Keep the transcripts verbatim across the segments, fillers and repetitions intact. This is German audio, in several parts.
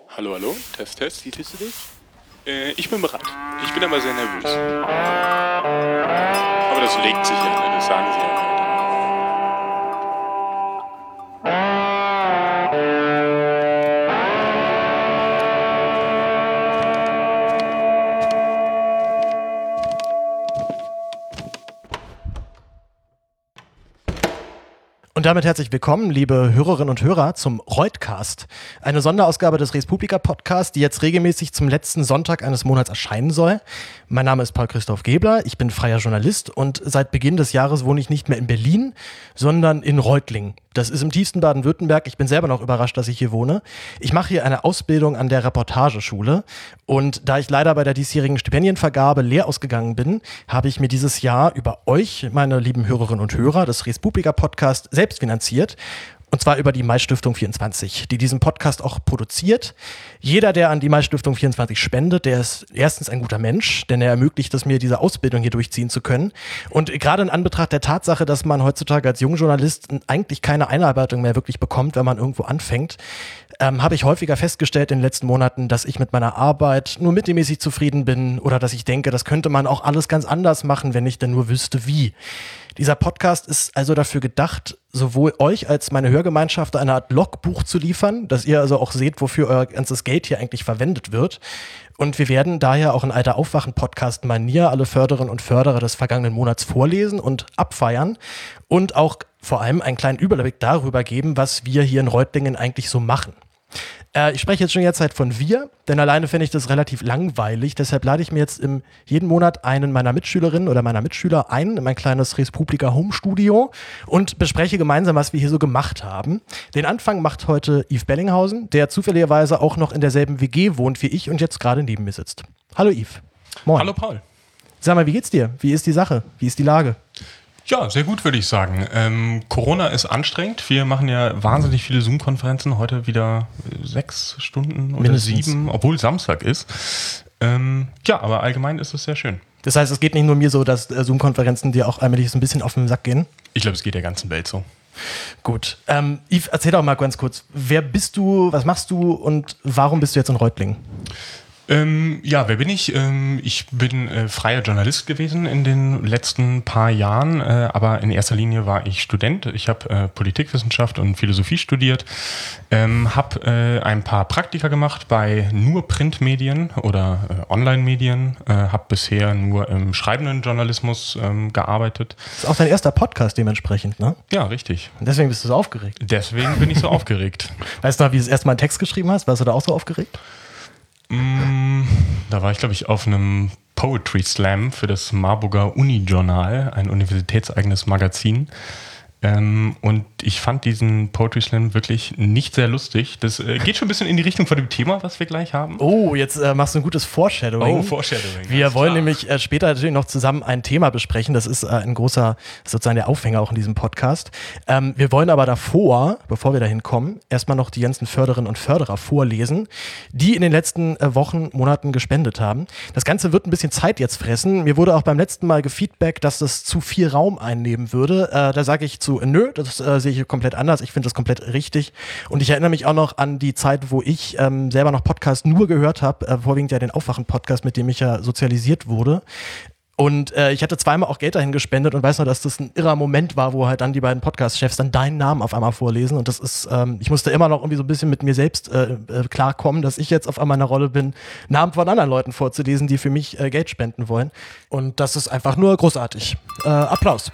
Hallo, hallo, Test, Test, wie fühlst du dich? Äh, ich bin bereit. Ich bin aber sehr nervös. Aber das legt sich ja, ne? Das sagen sie ja immer. Und damit herzlich willkommen, liebe Hörerinnen und Hörer, zum Reutcast, eine Sonderausgabe des Res Publica Podcasts, die jetzt regelmäßig zum letzten Sonntag eines Monats erscheinen soll. Mein Name ist Paul Christoph Gebler, ich bin freier Journalist und seit Beginn des Jahres wohne ich nicht mehr in Berlin, sondern in Reutlingen. Das ist im tiefsten Baden-Württemberg. Ich bin selber noch überrascht, dass ich hier wohne. Ich mache hier eine Ausbildung an der Reportageschule und da ich leider bei der diesjährigen Stipendienvergabe leer ausgegangen bin, habe ich mir dieses Jahr über euch, meine lieben Hörerinnen und Hörer, des Res Publica Podcast selbst finanziert. Und zwar über die Mai-Stiftung vierundzwanzig, die diesen Podcast auch produziert. Jeder, der an die Mai-Stiftung vierundzwanzig spendet, der ist erstens ein guter Mensch, denn er ermöglicht es mir, diese Ausbildung hier durchziehen zu können. Und gerade in Anbetracht der Tatsache, dass man heutzutage als Jungjournalist eigentlich keine Einarbeitung mehr wirklich bekommt, wenn man irgendwo anfängt, ähm, habe ich häufiger festgestellt in den letzten Monaten, dass ich mit meiner Arbeit nur mittelmäßig zufrieden bin oder dass ich denke, das könnte man auch alles ganz anders machen, wenn ich denn nur wüsste, wie. Dieser Podcast ist also dafür gedacht, sowohl euch als meine Hörgemeinschaft eine Art Logbuch zu liefern, dass ihr also auch seht, wofür euer ganzes Geld hier eigentlich verwendet wird. Und wir werden daher auch in alter Aufwachen-Podcast-Manier alle Förderinnen und Förderer des vergangenen Monats vorlesen und abfeiern und auch vor allem einen kleinen Überblick darüber geben, was wir hier in Reutlingen eigentlich so machen. Äh, ich spreche jetzt schon jetzt halt von wir, denn alleine finde ich das relativ langweilig. Deshalb lade ich mir jetzt im, jeden Monat einen meiner Mitschülerinnen oder meiner Mitschüler ein in mein kleines Res Publica Home Studio und bespreche gemeinsam, was wir hier so gemacht haben. Den Anfang macht heute Yves Bellinghausen, der zufälligerweise auch noch in derselben W G wohnt wie ich und jetzt gerade neben mir sitzt. Hallo Yves. Moin. Hallo Paul. Sag mal, wie geht's dir? Wie ist die Sache? Wie ist die Lage? Ja, sehr gut, würde ich sagen. Ähm, Corona ist anstrengend. Wir machen ja wahnsinnig viele Zoom-Konferenzen. Heute wieder sechs Stunden oder Mindestens. sieben, obwohl Samstag ist. Ähm, ja, aber allgemein ist es sehr schön. Das heißt, es geht nicht nur mir so, dass äh, Zoom-Konferenzen dir auch allmählich so ein bisschen auf den Sack gehen? Ich glaube, es geht der ganzen Welt so. Gut. Ähm, Yves, erzähl doch mal ganz kurz. Wer bist du, was machst du und warum bist du jetzt in Reutlingen? Ähm, ja, wer bin ich? Ähm, ich bin äh, freier Journalist gewesen in den letzten paar Jahren, äh, aber in erster Linie war ich Student. Ich habe äh, Politikwissenschaft und Philosophie studiert, ähm, habe äh, ein paar Praktika gemacht bei nur Printmedien oder äh, Online-Medien, äh, habe bisher nur im schreibenden Journalismus ähm, gearbeitet. Das ist auch dein erster Podcast dementsprechend, ne? Ja, richtig. Und deswegen bist du so aufgeregt. Deswegen bin ich so aufgeregt. Weißt du noch, wie du das erste Mal einen Text geschrieben hast? Warst du da auch so aufgeregt? Da war ich, glaube ich, auf einem Poetry Slam für das Marburger Uni-Journal, ein universitätseigenes Magazin. Ähm, und ich fand diesen Poetry Slam wirklich nicht sehr lustig. Das äh, geht schon ein bisschen in die Richtung von dem Thema, was wir gleich haben. Oh, jetzt äh, machst du ein gutes Foreshadowing. Oh, Foreshadowing. Wir wollen klar. nämlich äh, später natürlich noch zusammen ein Thema besprechen. Das ist äh, ein großer, sozusagen der Aufhänger auch in diesem Podcast. Ähm, wir wollen aber davor, bevor wir dahin kommen, erstmal noch die ganzen Förderinnen und Förderer vorlesen, die in den letzten äh, Wochen, Monaten gespendet haben. Das Ganze wird ein bisschen Zeit jetzt fressen. Mir wurde auch beim letzten Mal gefeedbackt, dass das zu viel Raum einnehmen würde. Äh, da sage ich zu nö, das äh, sehe ich komplett anders. Ich finde das komplett richtig. Und ich erinnere mich auch noch an die Zeit, wo ich ähm, selber noch Podcast nur gehört habe, äh, vorwiegend ja den Aufwachen-Podcast, mit dem ich ja sozialisiert wurde. Und äh, ich hatte zweimal auch Geld dahin gespendet und weiß noch, dass das ein irrer Moment war, wo halt dann die beiden Podcast-Chefs dann deinen Namen auf einmal vorlesen. Und das ist, ähm, ich musste immer noch irgendwie so ein bisschen mit mir selbst äh, äh, klarkommen, dass ich jetzt auf einmal in der Rolle bin, Namen von anderen Leuten vorzulesen, die für mich äh, Geld spenden wollen. Und das ist einfach nur großartig. Äh, Applaus.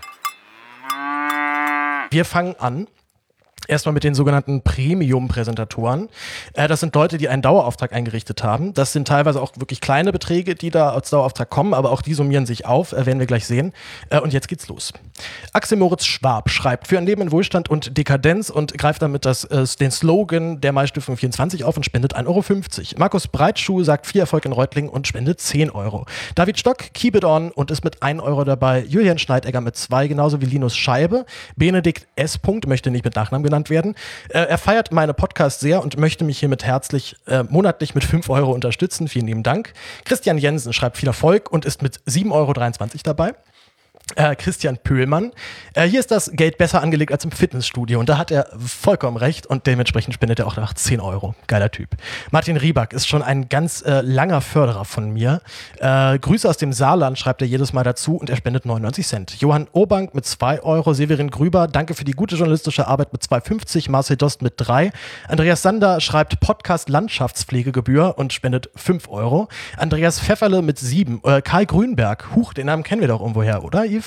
Wir fangen an. Erstmal mit den sogenannten Premium-Präsentatoren. Äh, das sind Leute, die einen Dauerauftrag eingerichtet haben. Das sind teilweise auch wirklich kleine Beträge, die da als Dauerauftrag kommen, aber auch die summieren sich auf, äh, werden wir gleich sehen. Äh, und jetzt geht's los. Axel Moritz Schwab schreibt für ein Leben in Wohlstand und Dekadenz und greift damit das, äh, den Slogan der Mai-Stiftung vierundzwanzig auf und spendet ein Euro fünfzig. Markus Breitschuh sagt viel Erfolg in Reutlingen und spendet zehn Euro. David Stock, keep it on und ist mit ein Euro dabei. Julian Schneidegger mit zwei, genauso wie Linus Scheibe. Benedikt S. möchte nicht mit Nachnamen genannt werden. Äh, er feiert meine Podcasts sehr und möchte mich hiermit herzlich äh, monatlich mit fünf Euro unterstützen. Vielen lieben Dank. Christian Jensen schreibt viel Erfolg und ist mit sieben Euro dreiundzwanzig dabei. Äh, Christian Pöhlmann. Äh, hier ist das Geld besser angelegt als im Fitnessstudio und da hat er vollkommen recht und dementsprechend spendet er auch nach zehn Euro. Geiler Typ. Martin Rieback ist schon ein ganz äh, langer Förderer von mir. Äh, Grüße aus dem Saarland schreibt er jedes Mal dazu und er spendet neunundneunzig Cent. Johann Obank mit zwei Euro. Severin Grüber, danke für die gute journalistische Arbeit mit zwei fünfzig. Marcel Dost mit drei. Andreas Sander schreibt Podcast Landschaftspflegegebühr und spendet fünf Euro. Andreas Pfefferle mit sieben. Äh, Karl Grünberg, huch, den Namen kennen wir doch irgendwoher, oder Yves?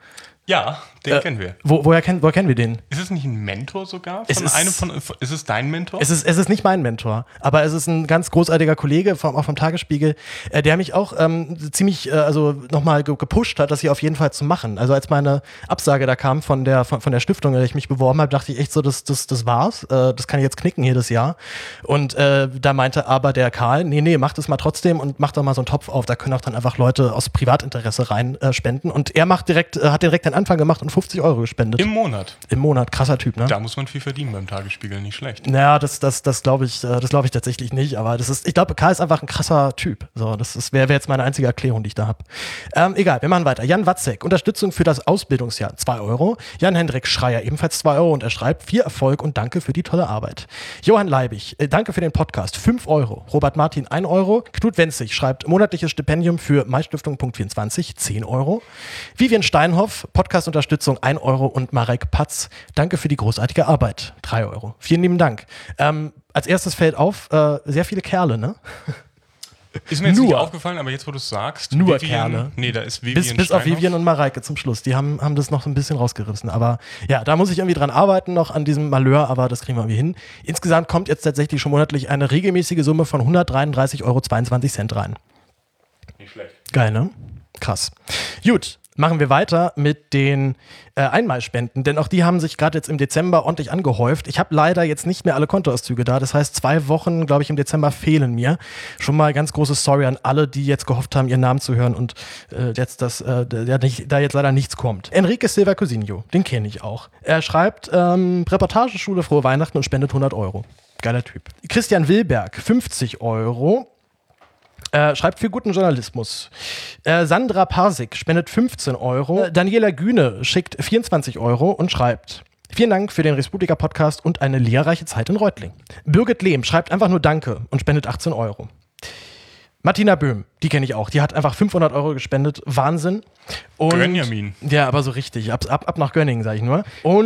Ja, den äh, kennen wir. Wo, woher, kenn, woher kennen wir den? Ist es nicht ein Mentor sogar? Von Es ist, einem von, ist es dein Mentor? Es ist, es ist nicht mein Mentor, aber es ist ein ganz großartiger Kollege, vom, auch vom Tagesspiegel, äh, der mich auch ähm, ziemlich äh, also nochmal ge- gepusht hat, das hier auf jeden Fall zu machen. Also als meine Absage da kam von der, von, von der Stiftung, in der ich mich beworben habe, dachte ich echt so, das, das, das war's. Äh, das kann ich jetzt knicken jedes Jahr. Und äh, da meinte aber der Karl, nee, nee, mach das mal trotzdem und mach doch mal so einen Topf auf. Da können auch dann einfach Leute aus Privatinteresse rein äh, spenden. Und er macht direkt, äh, hat direkt den Anfang gemacht und fünfzig Euro gespendet. Im Monat? Im Monat, krasser Typ, ne? Da muss man viel verdienen beim Tagesspiegel, nicht schlecht. Naja, das, das, das glaube ich, das glaube ich tatsächlich nicht, aber das ist, ich glaube, Karl ist einfach ein krasser Typ. So, das wäre wär jetzt meine einzige Erklärung, die ich da habe. Ähm, egal, wir machen weiter. Jan Watzek, Unterstützung für das Ausbildungsjahr, zwei Euro. Jan-Hendrik Schreier, ebenfalls zwei Euro und er schreibt, viel Erfolg und danke für die tolle Arbeit. Johann Leibig, äh, danke für den Podcast, fünf Euro. Robert Martin, ein Euro. Knut Wenzig schreibt, monatliches Stipendium für Maistiftung Punkt vierundzwanzig, zehn Euro. Vivian Steinhoff, Podcast-Unterstützung, ein Euro und Marek Patz, danke für die großartige Arbeit, drei Euro. Vielen lieben Dank. Ähm, als erstes fällt auf, äh, sehr viele Kerle, ne? Ist mir jetzt Nur. nicht aufgefallen, aber jetzt, wo du es sagst. Nur Vivian, Kerle. Nee, da ist Vivian Bis, bis auf Steinhoff. Vivian und Mareike zum Schluss. Die haben, haben das noch so ein bisschen rausgerissen. Aber ja, da muss ich irgendwie dran arbeiten, noch an diesem Malheur, aber das kriegen wir irgendwie hin. Insgesamt kommt jetzt tatsächlich schon monatlich eine regelmäßige Summe von hundertdreiunddreißig Euro zweiundzwanzig Cent rein. Nicht schlecht. Geil, ne? Krass. Gut, machen wir weiter mit den äh, Einmalspenden, denn auch die haben sich gerade jetzt im Dezember ordentlich angehäuft. Ich habe leider jetzt nicht mehr alle Kontoauszüge da, das heißt zwei Wochen, glaube ich, im Dezember fehlen mir. Schon mal ganz große Sorry an alle, die jetzt gehofft haben, ihren Namen zu hören und äh, jetzt das, äh, der nicht, da jetzt leider nichts kommt. Enrique Silva Cousinho, den kenne ich auch. Er schreibt ähm, Reportageschule, frohe Weihnachten und spendet hundert Euro. Geiler Typ. Christian Wilberg, fünfzig Euro. Äh, schreibt für guten Journalismus. Äh, Sandra Parsik spendet fünfzehn Euro. Äh, Daniela Güne schickt vierundzwanzig Euro und schreibt: Vielen Dank für den Respublika-Podcast und eine lehrreiche Zeit in Reutling. Birgit Lehm schreibt einfach nur Danke und spendet achtzehn Euro. Martina Böhm, die kenne ich auch. Die hat einfach fünfhundert Euro gespendet. Wahnsinn. Und, Gönjamin. Ja, aber so richtig. Ab, ab, ab nach Gönningen, sage ich nur.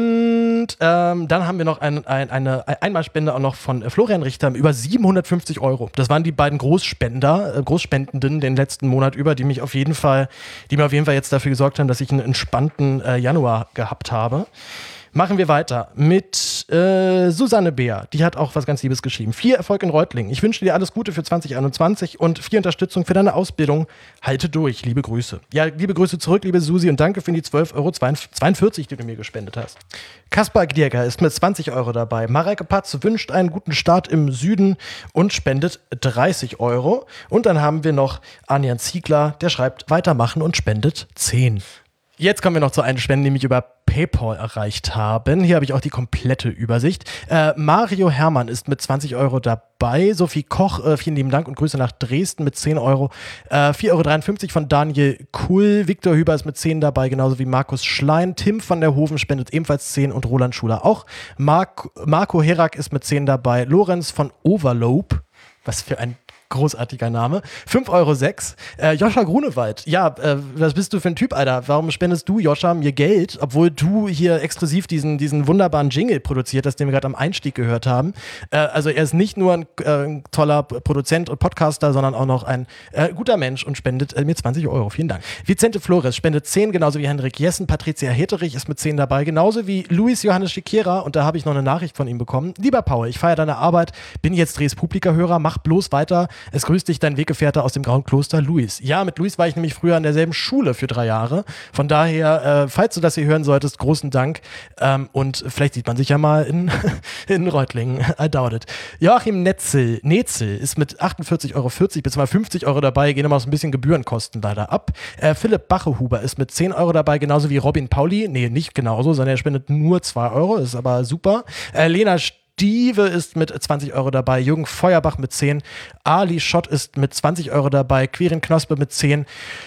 Und ähm, dann haben wir noch ein, ein, eine Einmalspende auch noch von äh, Florian Richter über siebenhundertfünfzig Euro. Das waren die beiden Großspender, äh, Großspendenden den letzten Monat über, die mich auf jeden Fall, die mir auf jeden Fall jetzt dafür gesorgt haben, dass ich einen entspannten äh, Januar gehabt habe. Machen wir weiter mit äh, Susanne Beer. Die hat auch was ganz Liebes geschrieben. Viel Erfolg in Reutlingen. Ich wünsche dir alles Gute für zwanzig einundzwanzig und viel Unterstützung für deine Ausbildung. Halte durch. Liebe Grüße. Ja, liebe Grüße zurück, liebe Susi, und danke für die zwölf Euro zweiundvierzig, die du mir gespendet hast. Kaspar Gdierger ist mit zwanzig Euro dabei. Mareike Patz wünscht einen guten Start im Süden und spendet dreißig Euro. Und dann haben wir noch Arnian Ziegler, der schreibt weitermachen und spendet zehn. Jetzt kommen wir noch zu einer Spende, die mich über PayPal erreicht haben. Hier habe ich auch die komplette Übersicht. Äh, Mario Hermann ist mit zwanzig Euro dabei. Sophie Koch, äh, vielen lieben Dank und Grüße nach Dresden mit zehn Euro. Äh, vier Euro dreiundfünfzig von Daniel Kuhl. Viktor Hüber ist mit zehn dabei, genauso wie Markus Schlein. Tim van der Hoven spendet ebenfalls zehn und Roland Schuler auch. Mark, Marco Herak ist mit zehn dabei. Lorenz von Overlope. Was für ein großartiger Name. fünf Euro sechs. Äh, Joscha Grunewald. Ja, äh, was bist du für ein Typ, Alter? Warum spendest du, Joscha, mir Geld, obwohl du hier exklusiv diesen, diesen wunderbaren Jingle produziert hast, den wir gerade am Einstieg gehört haben? Äh, also er ist nicht nur ein, äh, ein toller Produzent und Podcaster, sondern auch noch ein äh, guter Mensch und spendet äh, mir zwanzig Euro. Vielen Dank. Vicente Flores spendet zehn, genauso wie Henrik Jessen. Patricia Heterich ist mit zehn dabei, genauso wie Luis Johannes Schikera. Und da habe ich noch eine Nachricht von ihm bekommen. Lieber Paul, ich feiere deine Arbeit, bin jetzt Respublika-Hörer, mach bloß weiter. Es grüßt dich dein Weggefährte aus dem Grauen Kloster, Luis. Ja, mit Luis war ich nämlich früher an derselben Schule für drei Jahre. Von daher, äh, falls du das hier hören solltest, großen Dank. Ähm, und vielleicht sieht man sich ja mal in, in Reutlingen. I doubt it. Joachim Netzel, Netzel ist mit achtundvierzig Euro vierzig bzw. fünfzig Euro dabei, gehen immer so ein bisschen Gebührenkosten leider ab. Äh, Philipp Bachehuber ist mit zehn Euro dabei, genauso wie Robin Pauli. Nee, nicht genauso, sondern er spendet nur zwei Euro, ist aber super. Äh, Lena Steve ist mit zwanzig Euro dabei, Jürgen Feuerbach mit zehn, Ali Schott ist mit zwanzig Euro dabei, Quirin Knospe mit zehn,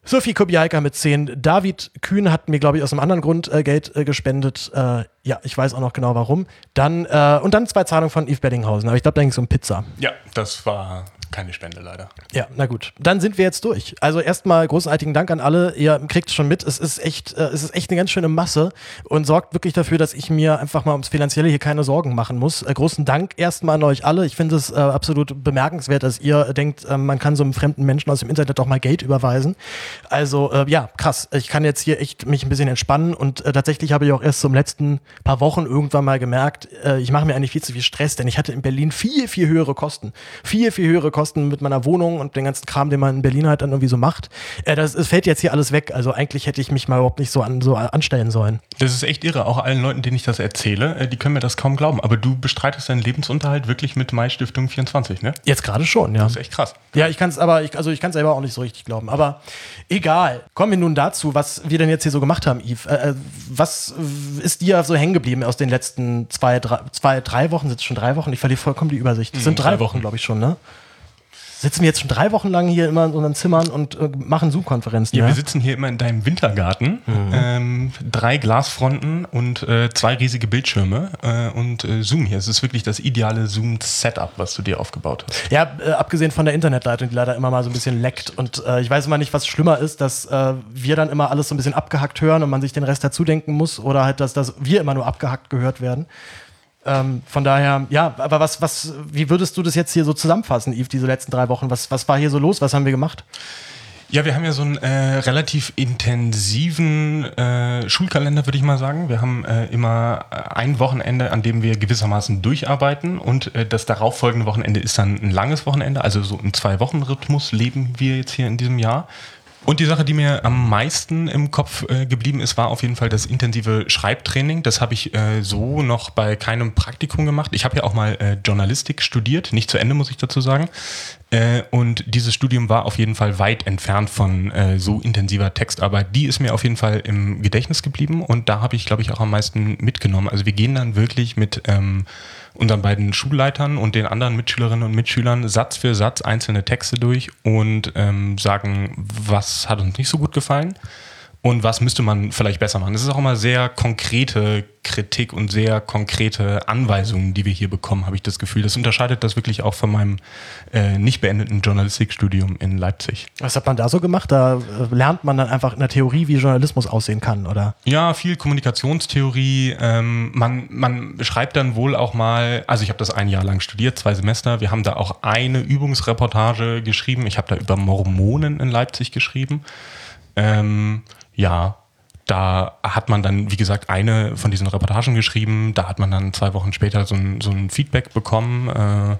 Sophie Kobialka mit zehn. David Kühn hat mir, glaube ich, aus einem anderen Grund äh, Geld äh, gespendet. Äh, ja, ich weiß auch noch genau warum. Dann, äh, und dann zwei Zahlungen von Yves Beddinghausen. Aber ich glaube, da ging es um Pizza. Ja, das war keine Spende leider. Ja, na gut. Dann sind wir jetzt durch. Also erstmal großartigen Dank an alle. Ihr kriegt es schon mit. Es ist echt, äh, es ist echt eine ganz schöne Masse und sorgt wirklich dafür, dass ich mir einfach mal ums Finanzielle hier keine Sorgen machen muss. Äh, großen Dank erstmal an euch alle. Ich finde es äh, absolut bemerkenswert, dass ihr denkt, äh, man kann so einem fremden Menschen aus dem Internet auch mal Geld überweisen. Also äh, ja, krass. Ich kann jetzt hier echt mich ein bisschen entspannen und äh, tatsächlich habe ich auch erst zum letzten paar Wochen irgendwann mal gemerkt, äh, ich mache mir eigentlich viel zu viel Stress, denn ich hatte in Berlin viel, viel höhere Kosten. Viel, viel höhere Kosten mit meiner Wohnung und den ganzen Kram, den man in Berlin halt dann irgendwie so macht. Äh, das, es fällt jetzt hier alles weg. Also eigentlich hätte ich mich mal überhaupt nicht so, an, so anstellen sollen. Das ist echt irre. Auch allen Leuten, denen ich das erzähle, äh, die können mir das kaum glauben. Aber du bestreitest deinen Lebensunterhalt wirklich mit Mai Stiftung vierundzwanzig, ne? Jetzt gerade schon, ja. Das ist echt krass. Ja, ich kann es aber, ich, also ich kann es selber auch nicht so richtig glauben. Aber egal. Kommen wir nun dazu, was wir denn jetzt hier so gemacht haben, Yves. Äh, was ist dir so hängen geblieben aus den letzten zwei, drei, zwei, drei Wochen? Sind es schon drei Wochen? Ich verliere vollkommen die Übersicht. Das sind drei, drei Wochen, glaube ich schon, ne? Sitzen wir jetzt schon drei Wochen lang hier immer in unseren Zimmern und äh, machen Zoom-Konferenzen. Ja, ja, wir sitzen hier immer in deinem Wintergarten. Mhm. Ähm, drei Glasfronten und äh, zwei riesige Bildschirme äh, und äh, Zoom hier. Es ist wirklich das ideale Zoom-Setup, was du dir aufgebaut hast. Ja, äh, abgesehen von der Internetleitung, die leider immer mal so ein bisschen leckt. Und äh, ich weiß immer nicht, was schlimmer ist, dass äh, wir dann immer alles so ein bisschen abgehackt hören und man sich den Rest dazu denken muss oder halt, dass, dass wir immer nur abgehackt gehört werden. Ähm, von daher, ja, aber was, was, wie würdest du das jetzt hier so zusammenfassen, Yves, diese letzten drei Wochen? Was, was war hier so los? Was haben wir gemacht? Ja, wir haben ja so einen äh, relativ intensiven äh, Schulkalender, würde ich mal sagen. Wir haben äh, immer ein Wochenende, an dem wir gewissermaßen durcharbeiten und äh, das darauffolgende Wochenende ist dann ein langes Wochenende, also so im Zwei-Wochen-Rhythmus leben wir jetzt hier in diesem Jahr. Und die Sache, die mir am meisten im Kopf äh, geblieben ist, war auf jeden Fall das intensive Schreibtraining. Das habe ich äh, so noch bei keinem Praktikum gemacht. Ich habe ja auch mal äh, Journalistik studiert, nicht zu Ende, muss ich dazu sagen. Äh, und dieses Studium war auf jeden Fall weit entfernt von äh, so intensiver Textarbeit. Die ist mir auf jeden Fall im Gedächtnis geblieben und da habe ich, glaube ich, auch am meisten mitgenommen. Also wir gehen dann wirklich mit ähm, unseren beiden Schulleitern und den anderen Mitschülerinnen und Mitschülern Satz für Satz einzelne Texte durch und ähm, sagen, was hat uns nicht so gut gefallen und was müsste man vielleicht besser machen. Das ist auch immer sehr konkrete Kritik und sehr konkrete Anweisungen, die wir hier bekommen, habe ich das Gefühl. Das unterscheidet das wirklich auch von meinem äh, nicht beendeten Journalistikstudium in Leipzig. Was hat man da so gemacht? Da äh, lernt man dann einfach in der Theorie, wie Journalismus aussehen kann, oder? Ja, viel Kommunikationstheorie. Ähm, man, man schreibt dann wohl auch mal, also ich habe das ein Jahr lang studiert, zwei Semester. Wir haben da auch eine Übungsreportage geschrieben. Ich habe da über Mormonen in Leipzig geschrieben. Ähm, ja, da hat man dann, wie gesagt, eine von diesen Reportagen geschrieben. Da hat man dann zwei Wochen später so ein, so ein Feedback bekommen äh,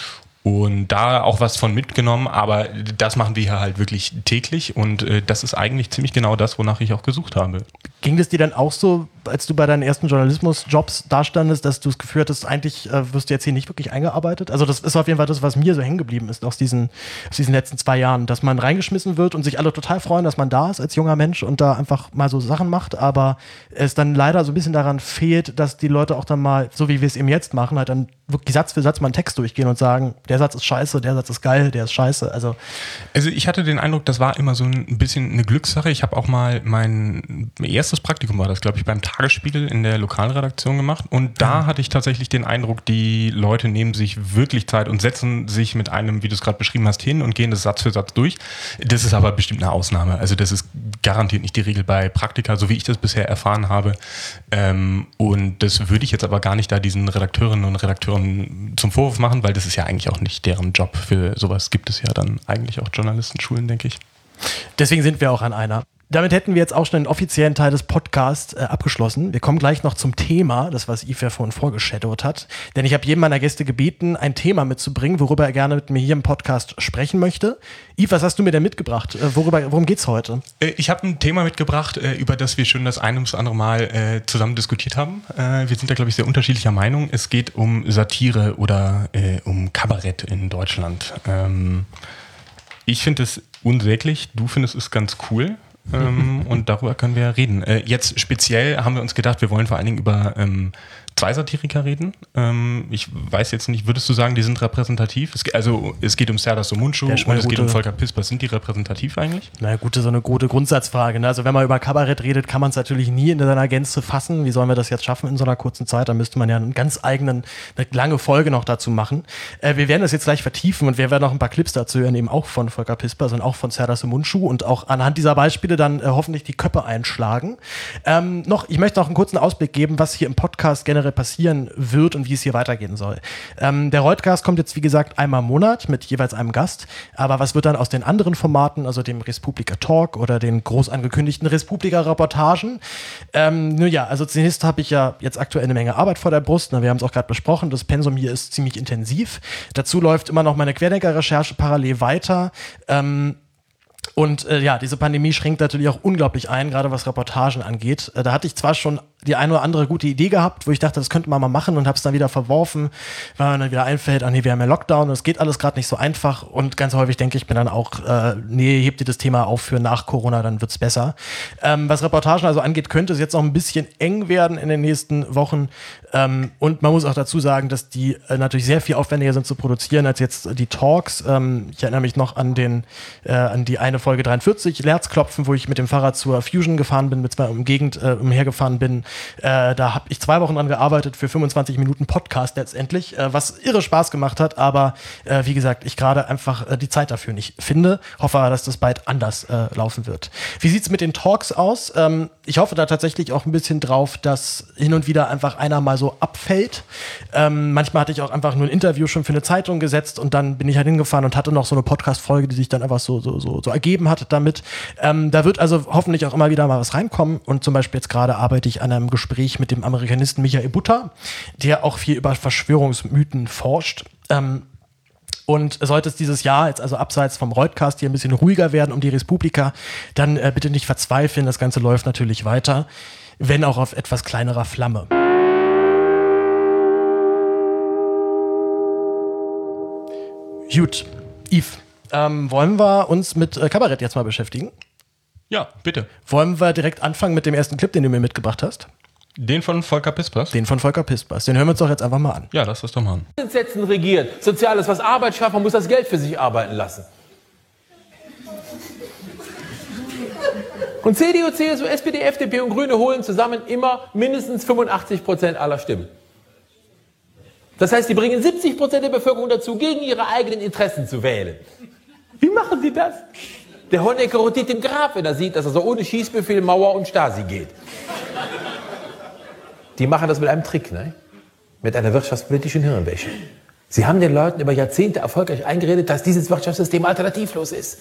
und da auch was von mitgenommen. Aber das machen wir hier halt wirklich täglich und äh, das ist eigentlich ziemlich genau das, wonach ich auch gesucht habe. Ging es dir dann auch so, als du bei deinen ersten Journalismusjobs dastandest, dass du das Gefühl hattest, eigentlich äh, wirst du jetzt hier nicht wirklich eingearbeitet? Also das ist auf jeden Fall das, was mir so hängen geblieben ist aus diesen, aus diesen letzten zwei Jahren, dass man reingeschmissen wird und sich alle total freuen, dass man da ist als junger Mensch und da einfach mal so Sachen macht, aber es dann leider so ein bisschen daran fehlt, dass die Leute auch dann mal, so wie wir es eben jetzt machen, halt dann wirklich Satz für Satz mal einen Text durchgehen und sagen, der Satz ist scheiße, der Satz ist geil, der ist scheiße. Also, also ich hatte den Eindruck, das war immer so ein bisschen eine Glückssache. Ich habe auch mal mein erstes Praktikum war das, glaube ich, beim Tagesspiegel in der Lokalredaktion gemacht und da hatte ich tatsächlich den Eindruck, die Leute nehmen sich wirklich Zeit und setzen sich mit einem, wie du es gerade beschrieben hast, hin und gehen das Satz für Satz durch. Das ist aber bestimmt eine Ausnahme. Also das ist garantiert nicht die Regel bei Praktika, so wie ich das bisher erfahren habe. Ähm, und das würde ich jetzt aber gar nicht da diesen Redakteurinnen und Redakteuren zum Vorwurf machen, weil das ist ja eigentlich auch nicht deren Job. Für sowas gibt es ja dann eigentlich auch Journalistenschulen, denke ich. Deswegen sind wir auch an einer. Damit hätten wir jetzt auch schon den offiziellen Teil des Podcasts äh, abgeschlossen. Wir kommen gleich noch zum Thema, das was Yves ja vorhin vorgeshadowt hat. Denn ich habe jedem meiner Gäste gebeten, ein Thema mitzubringen, worüber er gerne mit mir hier im Podcast sprechen möchte. Yves, was hast du mir denn mitgebracht? Äh, worüber, worum geht's heute? Äh, ich habe ein Thema mitgebracht, äh, über das wir schon das ein ums andere Mal äh, zusammen diskutiert haben. Äh, wir sind da, glaube ich, sehr unterschiedlicher Meinung. Es geht um Satire oder äh, um Kabarett in Deutschland. Ähm, ich finde es unsäglich, du findest es ganz cool. ähm, und darüber können wir reden. Äh, jetzt speziell haben wir uns gedacht, wir wollen vor allen Dingen über ähm, zwei Satiriker reden. Ähm, ich weiß jetzt nicht, würdest du sagen, die sind repräsentativ? Es, also es geht um Serdar Somuncu und es geht um Volker Pispers. Sind die repräsentativ eigentlich? Na gut, so eine gute Grundsatzfrage. Ne? Also wenn man über Kabarett redet, kann man es natürlich nie in seiner Gänze fassen. Wie sollen wir das jetzt schaffen in so einer kurzen Zeit? Da müsste man ja einen ganz eigenen, eine lange Folge noch dazu machen. Äh, wir werden das jetzt gleich vertiefen und wir werden noch ein paar Clips dazu hören, eben auch von Volker Pispers und auch von Serdar Somuncu und auch anhand dieser Beispiele dann äh, hoffentlich die Köpfe einschlagen. Ähm, noch, ich möchte noch einen kurzen Ausblick geben, was hier im Podcast generell passieren wird und wie es hier weitergehen soll. Ähm, der Reutcast kommt jetzt, wie gesagt, einmal im Monat mit jeweils einem Gast. Aber was wird dann aus den anderen Formaten, also dem Respublika Talk oder den groß angekündigten Respublika Reportagen? Ähm, nun ja, also zunächst habe ich ja jetzt aktuell eine Menge Arbeit vor der Brust. Na, wir haben es auch gerade besprochen. Das Pensum hier ist ziemlich intensiv. Dazu läuft immer noch meine Querdenker-Recherche parallel weiter. Ähm, Und äh, ja, diese Pandemie schränkt natürlich auch unglaublich ein, gerade was Reportagen angeht. Äh, da hatte ich zwar schon die eine oder andere gute Idee gehabt, wo ich dachte, das könnte man mal machen und habe es dann wieder verworfen, weil mir dann wieder einfällt, ah nee, wir haben ja Lockdown und es geht alles gerade nicht so einfach und ganz häufig denke ich mir dann auch, äh, nee, hebt ihr das Thema auf für nach Corona, dann wird's besser. Ähm, was Reportagen also angeht, könnte es jetzt noch ein bisschen eng werden in den nächsten Wochen ähm, und man muss auch dazu sagen, dass die äh, natürlich sehr viel aufwendiger sind zu produzieren als jetzt die Talks. Ähm, ich erinnere mich noch an den, äh, an die eine Folge dreiundvierzig, Lerzklopfen, wo ich mit dem Fahrrad zur Fusion gefahren bin, mit zwei um Gegend äh, umhergefahren bin. Äh, da habe ich zwei Wochen dran gearbeitet für fünfundzwanzig Minuten Podcast letztendlich, äh, was irre Spaß gemacht hat, aber äh, wie gesagt, ich gerade einfach äh, die Zeit dafür nicht finde. Hoffe, dass das bald anders äh, laufen wird. Wie sieht's mit den Talks aus? Ähm, ich hoffe da tatsächlich auch ein bisschen drauf, dass hin und wieder einfach einer mal so abfällt. Ähm, manchmal hatte ich auch einfach nur ein Interview schon für eine Zeitung gesetzt und dann bin ich halt hingefahren und hatte noch so eine Podcast-Folge, die sich dann einfach so, so, so, so ergeben hat damit. Ähm, da wird also hoffentlich auch immer wieder mal was reinkommen und zum Beispiel jetzt gerade arbeite ich an einem Gespräch mit dem Amerikanisten Michael Butter, der auch viel über Verschwörungsmythen forscht. Ähm, Und sollte es dieses Jahr jetzt also abseits vom Reutcast hier ein bisschen ruhiger werden um die Respublika, dann äh, bitte nicht verzweifeln. Das Ganze läuft natürlich weiter, wenn auch auf etwas kleinerer Flamme. Gut, Yves, ähm, wollen wir uns mit äh, Kabarett jetzt mal beschäftigen? Ja, bitte. Wollen wir direkt anfangen mit dem ersten Clip, den du mir mitgebracht hast? Den von Volker Pispers? Den von Volker Pispers. Den hören wir uns doch jetzt einfach mal an. Ja, lass das doch mal an. Sätzen regiert. Soziales, was Arbeit schafft, man muss das Geld für sich arbeiten lassen. Und C D U, C S U, S P D, F D P und Grüne holen zusammen immer mindestens fünfundachtzig Prozent aller Stimmen. Das heißt, die bringen siebzig Prozent der Bevölkerung dazu, gegen ihre eigenen Interessen zu wählen. Wie machen die das? Der Honecker rotiert dem Grab, wenn er sieht, dass er so ohne Schießbefehl, Mauer und Stasi geht. Die machen das mit einem Trick, ne? Mit einer wirtschaftspolitischen Hirnwäsche. Sie haben den Leuten über Jahrzehnte erfolgreich eingeredet, dass dieses Wirtschaftssystem alternativlos ist.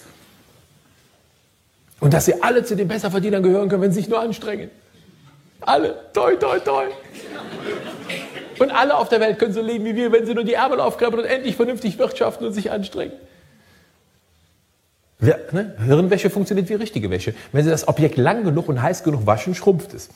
Und dass sie alle zu den Besserverdienern gehören können, wenn sie sich nur anstrengen. Alle. Toi, toi, toi. Und alle auf der Welt können so leben wie wir, wenn sie nur die Ärmel aufkrempeln und endlich vernünftig wirtschaften und sich anstrengen. Ja, ne? Hirnwäsche funktioniert wie richtige Wäsche. Wenn Sie das Objekt lang genug und heiß genug waschen, schrumpft es.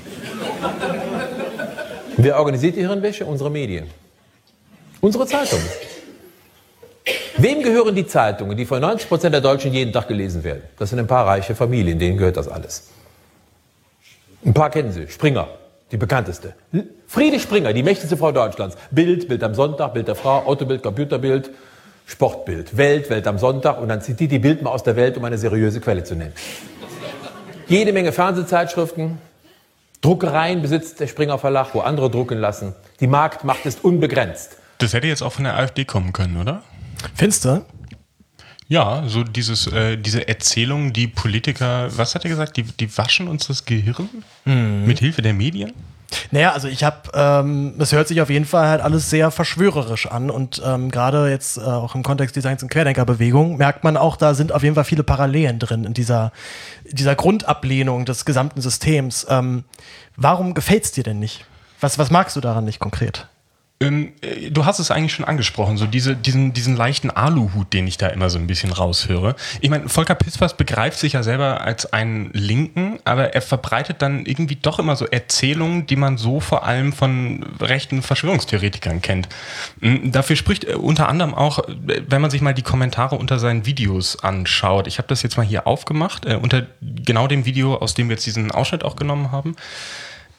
Wer organisiert die Hirnwäsche? Unsere Medien. Unsere Zeitungen. Wem gehören die Zeitungen, die von neunzig Prozent der Deutschen jeden Tag gelesen werden? Das sind ein paar reiche Familien, denen gehört das alles. Ein paar kennen Sie. Springer, die bekannteste. Friede Springer, die mächtigste Frau Deutschlands. Bild, Bild am Sonntag, Bild der Frau, Autobild, Computerbild, Sportbild, Welt, Welt am Sonntag und dann zitiert die Bild mal aus der Welt, um eine seriöse Quelle zu nennen. Jede Menge Fernsehzeitschriften, Druckereien besitzt der Springer Verlag, wo andere drucken lassen. Die Marktmacht ist unbegrenzt. Das hätte jetzt auch von der AfD kommen können, oder? Findest du? Ja, so dieses, äh, diese Erzählung, die Politiker, was hat er gesagt, die, die waschen uns das Gehirn mhm. mit Hilfe der Medien? Naja, also ich habe, ähm, das hört sich auf jeden Fall halt alles sehr verschwörerisch an und ähm, gerade jetzt äh, auch im Kontext dieser ganzen Querdenkerbewegung merkt man auch, da sind auf jeden Fall viele Parallelen drin in dieser, dieser Grundablehnung des gesamten Systems. Ähm, warum gefällt es dir denn nicht? Was, was magst du daran nicht konkret? Ähm, du hast es eigentlich schon angesprochen, so diese, diesen, diesen leichten Aluhut, den ich da immer so ein bisschen raushöre. Ich meine, Volker Pispers begreift sich ja selber als einen Linken, aber er verbreitet dann irgendwie doch immer so Erzählungen, die man so vor allem von rechten Verschwörungstheoretikern kennt. Dafür spricht unter anderem auch, wenn man sich mal die Kommentare unter seinen Videos anschaut. Ich habe das jetzt mal hier aufgemacht, äh, unter genau dem Video, aus dem wir jetzt diesen Ausschnitt auch genommen haben.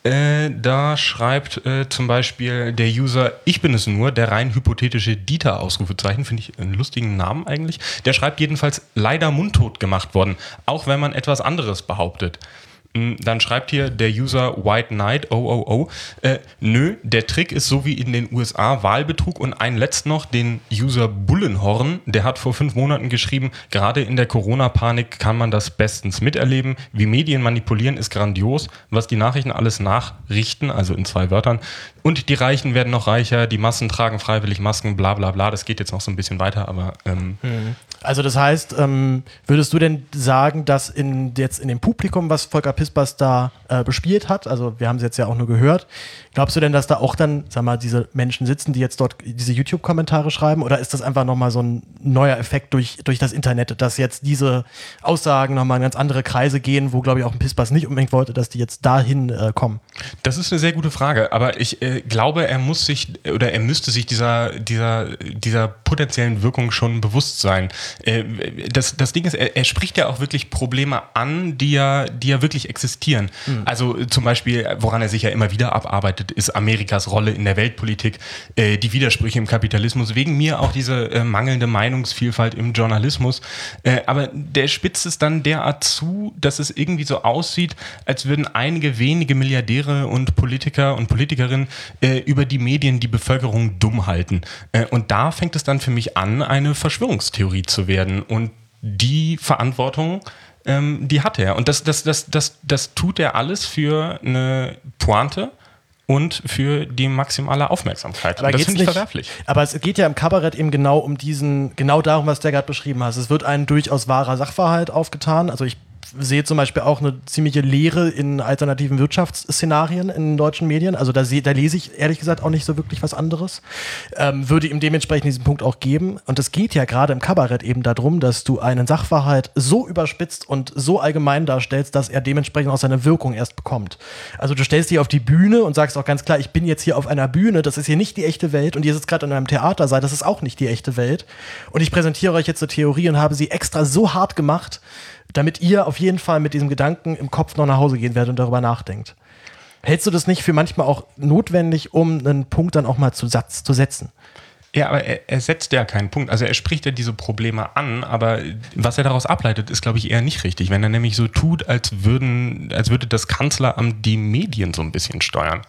Äh, da schreibt äh, zum Beispiel der User, ich bin es nur, der rein hypothetische Dieter, Ausrufezeichen, finde ich einen lustigen Namen eigentlich. Der schreibt jedenfalls, leider mundtot gemacht worden, auch wenn man etwas anderes behauptet. Dann schreibt hier der User White Knight, oh oh oh, äh, nö, der Trick ist so wie in den U S A Wahlbetrug. Und ein letzt noch, den User Bullenhorn, der hat vor fünf Monaten geschrieben, gerade in der Corona-Panik kann man das bestens miterleben. Wie Medien manipulieren ist grandios, was die Nachrichten alles nachrichten, also in zwei Wörtern. Und die Reichen werden noch reicher, die Massen tragen freiwillig Masken, bla bla bla. Das geht jetzt noch so ein bisschen weiter, aber... Ähm Also das heißt, ähm, würdest du denn sagen, dass in, jetzt in dem Publikum, was Volker Pispers da äh, bespielt hat, also wir haben es jetzt ja auch nur gehört, glaubst du denn, dass da auch dann, sag mal, diese Menschen sitzen, die jetzt dort diese YouTube-Kommentare schreiben, oder ist das einfach nochmal so ein neuer Effekt durch, durch das Internet, dass jetzt diese Aussagen nochmal in ganz andere Kreise gehen, wo, glaube ich, auch ein Pispers nicht unbedingt wollte, dass die jetzt dahin äh, kommen? Das ist eine sehr gute Frage, aber ich äh, glaube, er muss sich oder er müsste sich dieser, dieser, dieser potenziellen Wirkung schon bewusst sein. Äh, das, das Ding ist, er, er spricht ja auch wirklich Probleme an, die ja, die ja wirklich existieren. Mhm. Also zum Beispiel, woran er sich ja immer wieder abarbeitet, ist Amerikas Rolle in der Weltpolitik, äh, die Widersprüche im Kapitalismus, wegen mir auch diese äh, mangelnde Meinungsvielfalt im Journalismus. Äh, aber der spitzt es dann derart zu, dass es irgendwie so aussieht, als würden einige wenige Milliardäre und Politiker und Politikerinnen äh, über die Medien die Bevölkerung dumm halten. Äh, und da fängt es dann für mich an, eine Verschwörungstheorie zu werden. Und die Verantwortung, ähm, die hat er. Und das, das, das, das, das tut er alles für eine Pointe und für die maximale Aufmerksamkeit. Aber das finde ich nicht, verwerflich. Aber es geht ja im Kabarett eben genau um diesen, genau darum, was der gerade beschrieben hat. Es wird ein durchaus wahrer Sachverhalt aufgetan. Also ich sehe zum Beispiel auch eine ziemliche Lehre in alternativen Wirtschaftsszenarien in deutschen Medien. Also da, seh, da lese ich ehrlich gesagt auch nicht so wirklich was anderes. Ähm, würde ihm dementsprechend diesen Punkt auch geben. Und es geht ja gerade im Kabarett eben darum, dass du einen Sachverhalt so überspitzt und so allgemein darstellst, dass er dementsprechend auch seine Wirkung erst bekommt. Also du stellst dich auf die Bühne und sagst auch ganz klar, ich bin jetzt hier auf einer Bühne, das ist hier nicht die echte Welt, und ihr sitzt gerade in einem Theater, seid, das ist auch nicht die echte Welt. Und ich präsentiere euch jetzt eine Theorie und habe sie extra so hart gemacht, damit ihr auf jeden Fall mit diesem Gedanken im Kopf noch nach Hause gehen werdet und darüber nachdenkt. Hältst du das nicht für manchmal auch notwendig, um einen Punkt dann auch mal zu, Satz, zu setzen? Ja, aber er, er setzt ja keinen Punkt. Also er spricht ja diese Probleme an, aber was er daraus ableitet, ist, glaube ich, eher nicht richtig. Wenn er nämlich so tut, als, würden, als würde das Kanzleramt die Medien so ein bisschen steuern.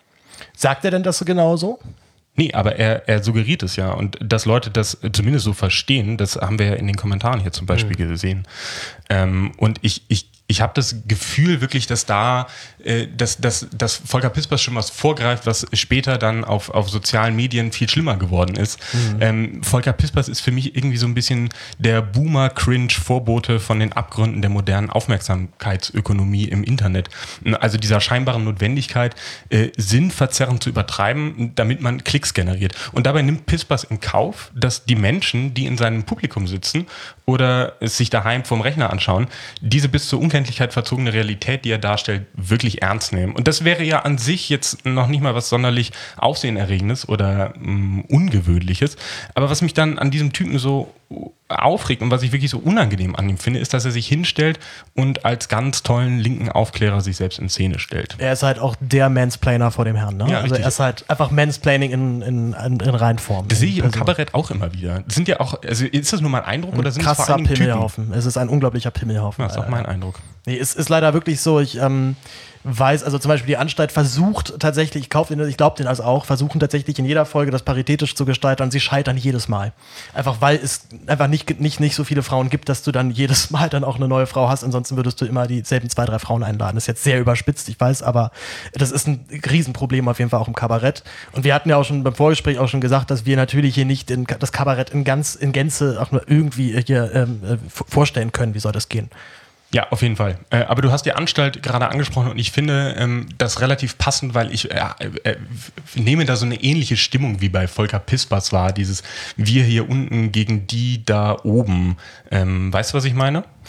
Sagt er denn das genauso? Nee, aber er, er suggeriert es ja. Und dass Leute das zumindest so verstehen, das haben wir ja in den Kommentaren hier zum Beispiel mhm. gesehen. Ähm, und ich, ich, ich habe das Gefühl wirklich, dass da, äh, dass, dass, dass Volker Pispers schon was vorgreift, was später dann auf, auf sozialen Medien viel schlimmer geworden ist. Mhm. Ähm, Volker Pispers ist für mich irgendwie so ein bisschen der Boomer-Cringe-Vorbote von den Abgründen der modernen Aufmerksamkeitsökonomie im Internet. Also dieser scheinbaren Notwendigkeit, äh, sinnverzerrend zu übertreiben, damit man Klicks generiert. Und dabei nimmt Pispers in Kauf, dass die Menschen, die in seinem Publikum sitzen oder es sich daheim vorm Rechner anschauen, diese bis zur Unkenntlichkeit verzogene Realität, die er darstellt, wirklich ernst nehmen. Und das wäre ja an sich jetzt noch nicht mal was sonderlich Aufsehenerregendes oder mh, Ungewöhnliches. Aber was mich dann an diesem Typen so aufregt und was ich wirklich so unangenehm an ihm finde, ist, dass er sich hinstellt und als ganz tollen linken Aufklärer sich selbst in Szene stellt. Er ist halt auch der Mansplainer vor dem Herrn, ne? Ja, also richtig. er ist halt einfach Mansplaining in, in, in, in Reinform. Das sehe ich im Kabarett auch immer wieder. Das sind ja auch, also ist das nur mein Eindruck ein oder sind das vor krasser allen Dingen Pimmelhaufen. Es ist ein unglaublicher Pimmelhaufen. Ja, das ist auch mein Eindruck. Nee, es ist leider wirklich so, ich ähm, weiß, also zum Beispiel die Anstalt versucht tatsächlich, ich kaufe den, ich glaube den also auch, versuchen tatsächlich in jeder Folge das paritätisch zu gestalten, und sie scheitern jedes Mal. Einfach weil es einfach nicht, nicht, nicht so viele Frauen gibt, dass du dann jedes Mal dann auch eine neue Frau hast, ansonsten würdest du immer dieselben zwei, drei Frauen einladen. Das ist jetzt sehr überspitzt, ich weiß, aber das ist ein Riesenproblem auf jeden Fall auch im Kabarett. Und wir hatten ja auch schon beim Vorgespräch auch schon gesagt, dass wir natürlich hier nicht in, das Kabarett in, ganz, in Gänze auch nur irgendwie hier ähm, vorstellen können, wie soll das gehen. Ja, auf jeden Fall. Äh, aber du hast die Anstalt gerade angesprochen und ich finde ähm, das relativ passend, weil ich äh, äh, nehme da so eine ähnliche Stimmung wie bei Volker Pispers war, dieses wir hier unten gegen die da oben. Ähm, weißt du, was ich meine?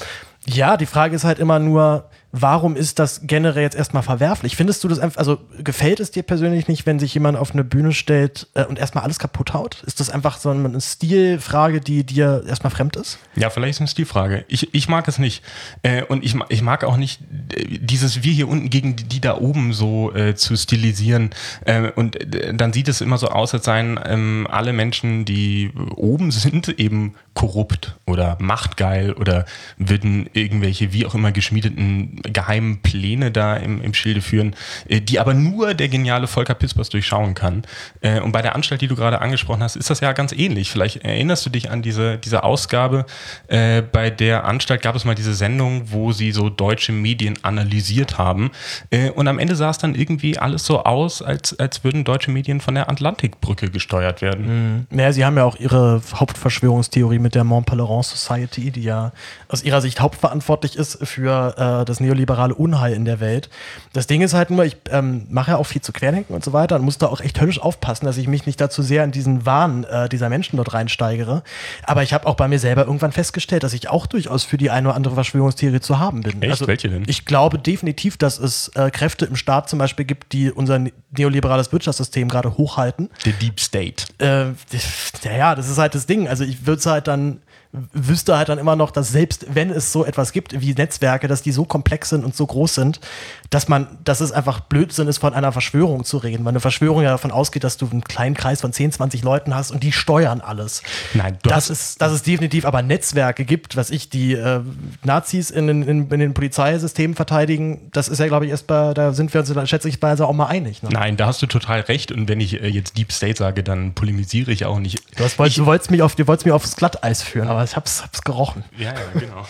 Ja, die Frage ist halt immer nur, warum ist das generell jetzt erstmal verwerflich? Findest du das einfach, also gefällt es dir persönlich nicht, wenn sich jemand auf eine Bühne stellt äh, und erstmal alles kaputt haut? Ist das einfach so eine Stilfrage, die dir erstmal fremd ist? Ja, vielleicht ist es eine Stilfrage. Ich, ich mag es nicht. Äh, und ich, ich mag auch nicht dieses Wir hier unten gegen die, die da oben so äh, zu stilisieren. Äh, und äh, dann sieht es immer so aus, als seien ähm, alle Menschen, die oben sind, eben korrupt oder machtgeil oder würden irgendwelche wie auch immer geschmiedeten geheimen Pläne da im, im Schilde führen, äh, die aber nur der geniale Volker Pispers durchschauen kann. Äh, und bei der Anstalt, die du gerade angesprochen hast, ist das ja ganz ähnlich. Vielleicht erinnerst du dich an diese, diese Ausgabe. Äh, bei der Anstalt gab es mal diese Sendung, wo sie so deutsche Medien analysiert haben. Äh, und am Ende sah es dann irgendwie alles so aus, als, als würden deutsche Medien von der Atlantikbrücke gesteuert werden. Mhm. Naja, sie haben ja auch ihre Hauptverschwörungstheorie mit der Montpellerin Society, die ja aus ihrer Sicht hauptverantwortlich ist für äh, das neoliberale Unheil in der Welt. Das Ding ist halt nur, ich ähm, mache ja auch viel zu Querdenken und so weiter und muss da auch echt höllisch aufpassen, dass ich mich nicht dazu sehr in diesen Wahn äh, dieser Menschen dort reinsteigere. Aber ich habe auch bei mir selber irgendwann festgestellt, dass ich auch durchaus für die eine oder andere Verschwörungstheorie zu haben bin. Echt? Also, welche denn? Ich glaube definitiv, dass es äh, Kräfte im Staat zum Beispiel gibt, die unser neoliberales Wirtschaftssystem gerade hochhalten. Der Deep State. Äh, naja, das ist halt das Ding. Also ich würde es halt dann wüsste halt dann immer noch, dass selbst wenn es so etwas gibt wie Netzwerke, dass die so komplex sind und so groß sind, dass man, dass es einfach Blödsinn ist, von einer Verschwörung zu reden, weil eine Verschwörung ja davon ausgeht, dass du einen kleinen Kreis von zehn, zwanzig Leuten hast und die steuern alles. Nein, du das hast ist, dass es definitiv aber Netzwerke gibt, was ich, die äh, Nazis in, in, in den Polizeisystemen verteidigen, das ist ja, glaube ich, erst bei, da sind wir uns, schätze ich, bei auch mal einig. Ne? Nein, da hast du total recht. Und wenn ich äh, jetzt Deep State sage, dann polemisiere ich auch nicht. Du, hast, wollt, du wolltest mich auf, du wolltest mich aufs Glatteis führen, aber ich hab's, hab's gerochen. Ja, ja, genau.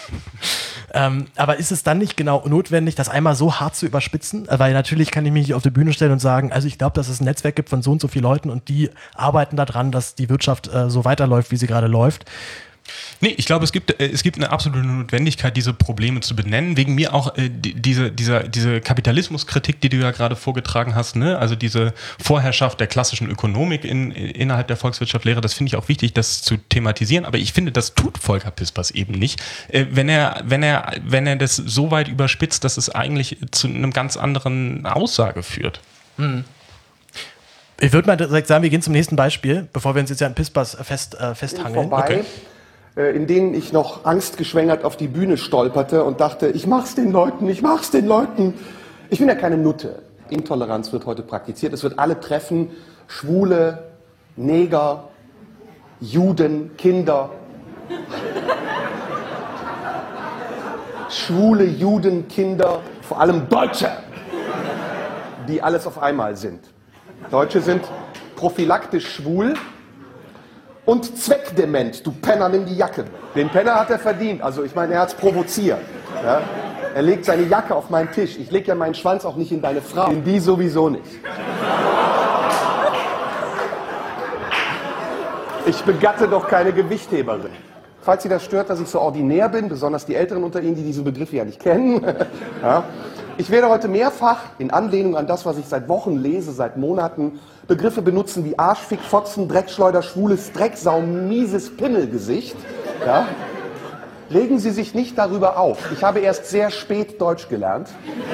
ähm, aber ist es dann nicht genau notwendig, das einmal so hart zu überspitzen? Weil natürlich kann ich mich nicht auf die Bühne stellen und sagen, also ich glaube, dass es ein Netzwerk gibt von so und so vielen Leuten und die arbeiten daran, dass die Wirtschaft äh, so weiterläuft, wie sie gerade läuft. Nee, ich glaube, es gibt, es gibt eine absolute Notwendigkeit, diese Probleme zu benennen. Wegen mir auch äh, die, diese, dieser, diese Kapitalismuskritik, die du ja gerade vorgetragen hast, ne? Also diese Vorherrschaft der klassischen Ökonomik in, innerhalb der Volkswirtschaftslehre, das finde ich auch wichtig, das zu thematisieren. Aber ich finde, das tut Volker Pispers eben nicht. Äh, wenn er, wenn er, wenn er das so weit überspitzt, dass es eigentlich zu einem ganz anderen Aussage führt. Hm. Ich würde mal direkt sagen, wir gehen zum nächsten Beispiel, bevor wir uns jetzt ja an Pispers fest, äh, festhangeln. Vorbei, okay. In denen ich noch angstgeschwängert auf die Bühne stolperte und dachte, ich mach's den Leuten, ich mach's den Leuten. Ich bin ja keine Nutte. Intoleranz wird heute praktiziert. Es wird alle treffen, Schwule, Neger, Juden, Kinder. Schwule, Juden, Kinder, vor allem Deutsche, die alles auf einmal sind. Deutsche sind prophylaktisch schwul und zweckdement. Du Penner, nimm die Jacke. Den Penner hat er verdient. Also ich meine, er hat es provoziert. Ja? Er legt seine Jacke auf meinen Tisch. Ich lege ja meinen Schwanz auch nicht in deine Frau. In die sowieso nicht. Ich begatte doch keine Gewichtheberin. Falls Sie das stört, dass ich so ordinär bin, besonders die Älteren unter Ihnen, die diese Begriffe ja nicht kennen. Ja? Ich werde heute mehrfach, in Anlehnung an das, was ich seit Wochen lese, seit Monaten, Begriffe benutzen wie Arschfick, Fotzen, Dreckschleuder, schwules Drecksau, mieses Pimmelgesicht. Ja? Regen Sie sich nicht darüber auf. Ich habe erst sehr spät Deutsch gelernt.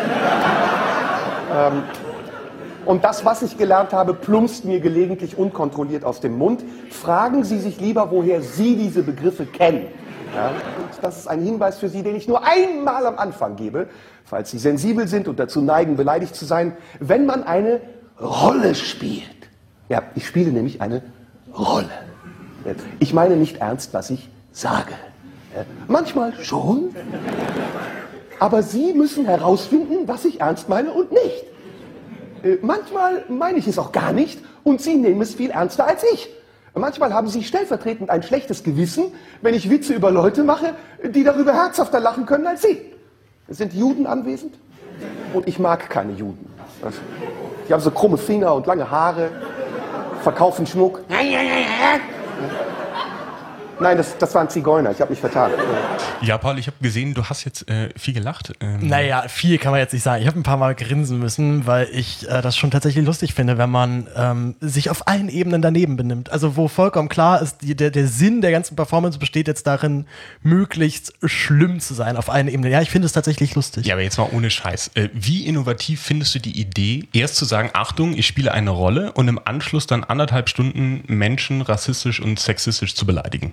ähm, und das, was ich gelernt habe, plumpst mir gelegentlich unkontrolliert aus dem Mund. Fragen Sie sich lieber, woher Sie diese Begriffe kennen. Ja? Und das ist ein Hinweis für Sie, den ich nur einmal am Anfang gebe, falls Sie sensibel sind und dazu neigen, beleidigt zu sein, wenn man eine Rolle spielt. Ja, ich spiele nämlich eine Rolle. Ich meine nicht ernst, was ich sage. Manchmal schon, aber Sie müssen herausfinden, was ich ernst meine und nicht. Manchmal meine ich es auch gar nicht und Sie nehmen es viel ernster als ich. Manchmal haben Sie stellvertretend ein schlechtes Gewissen, wenn ich Witze über Leute mache, die darüber herzhafter lachen können als Sie. Sind Juden anwesend? Und ich mag keine Juden. Die haben so krumme Finger und lange Haare, verkaufen Schmuck. Nein, das, das waren Zigeuner, ich habe mich vertan. Ja, Paul, ich habe gesehen, du hast jetzt äh, viel gelacht. Ähm. Naja, viel kann man jetzt nicht sagen. Ich habe ein paar Mal grinsen müssen, weil ich äh, das schon tatsächlich lustig finde, wenn man ähm, sich auf allen Ebenen daneben benimmt. Also wo vollkommen klar ist, die, der, der Sinn der ganzen Performance besteht jetzt darin, möglichst schlimm zu sein auf allen Ebenen. Ja, ich finde es tatsächlich lustig. Ja, aber jetzt mal ohne Scheiß. Äh, wie innovativ findest du die Idee, erst zu sagen, Achtung, ich spiele eine Rolle und im Anschluss dann anderthalb Stunden Menschen rassistisch und sexistisch zu beleidigen?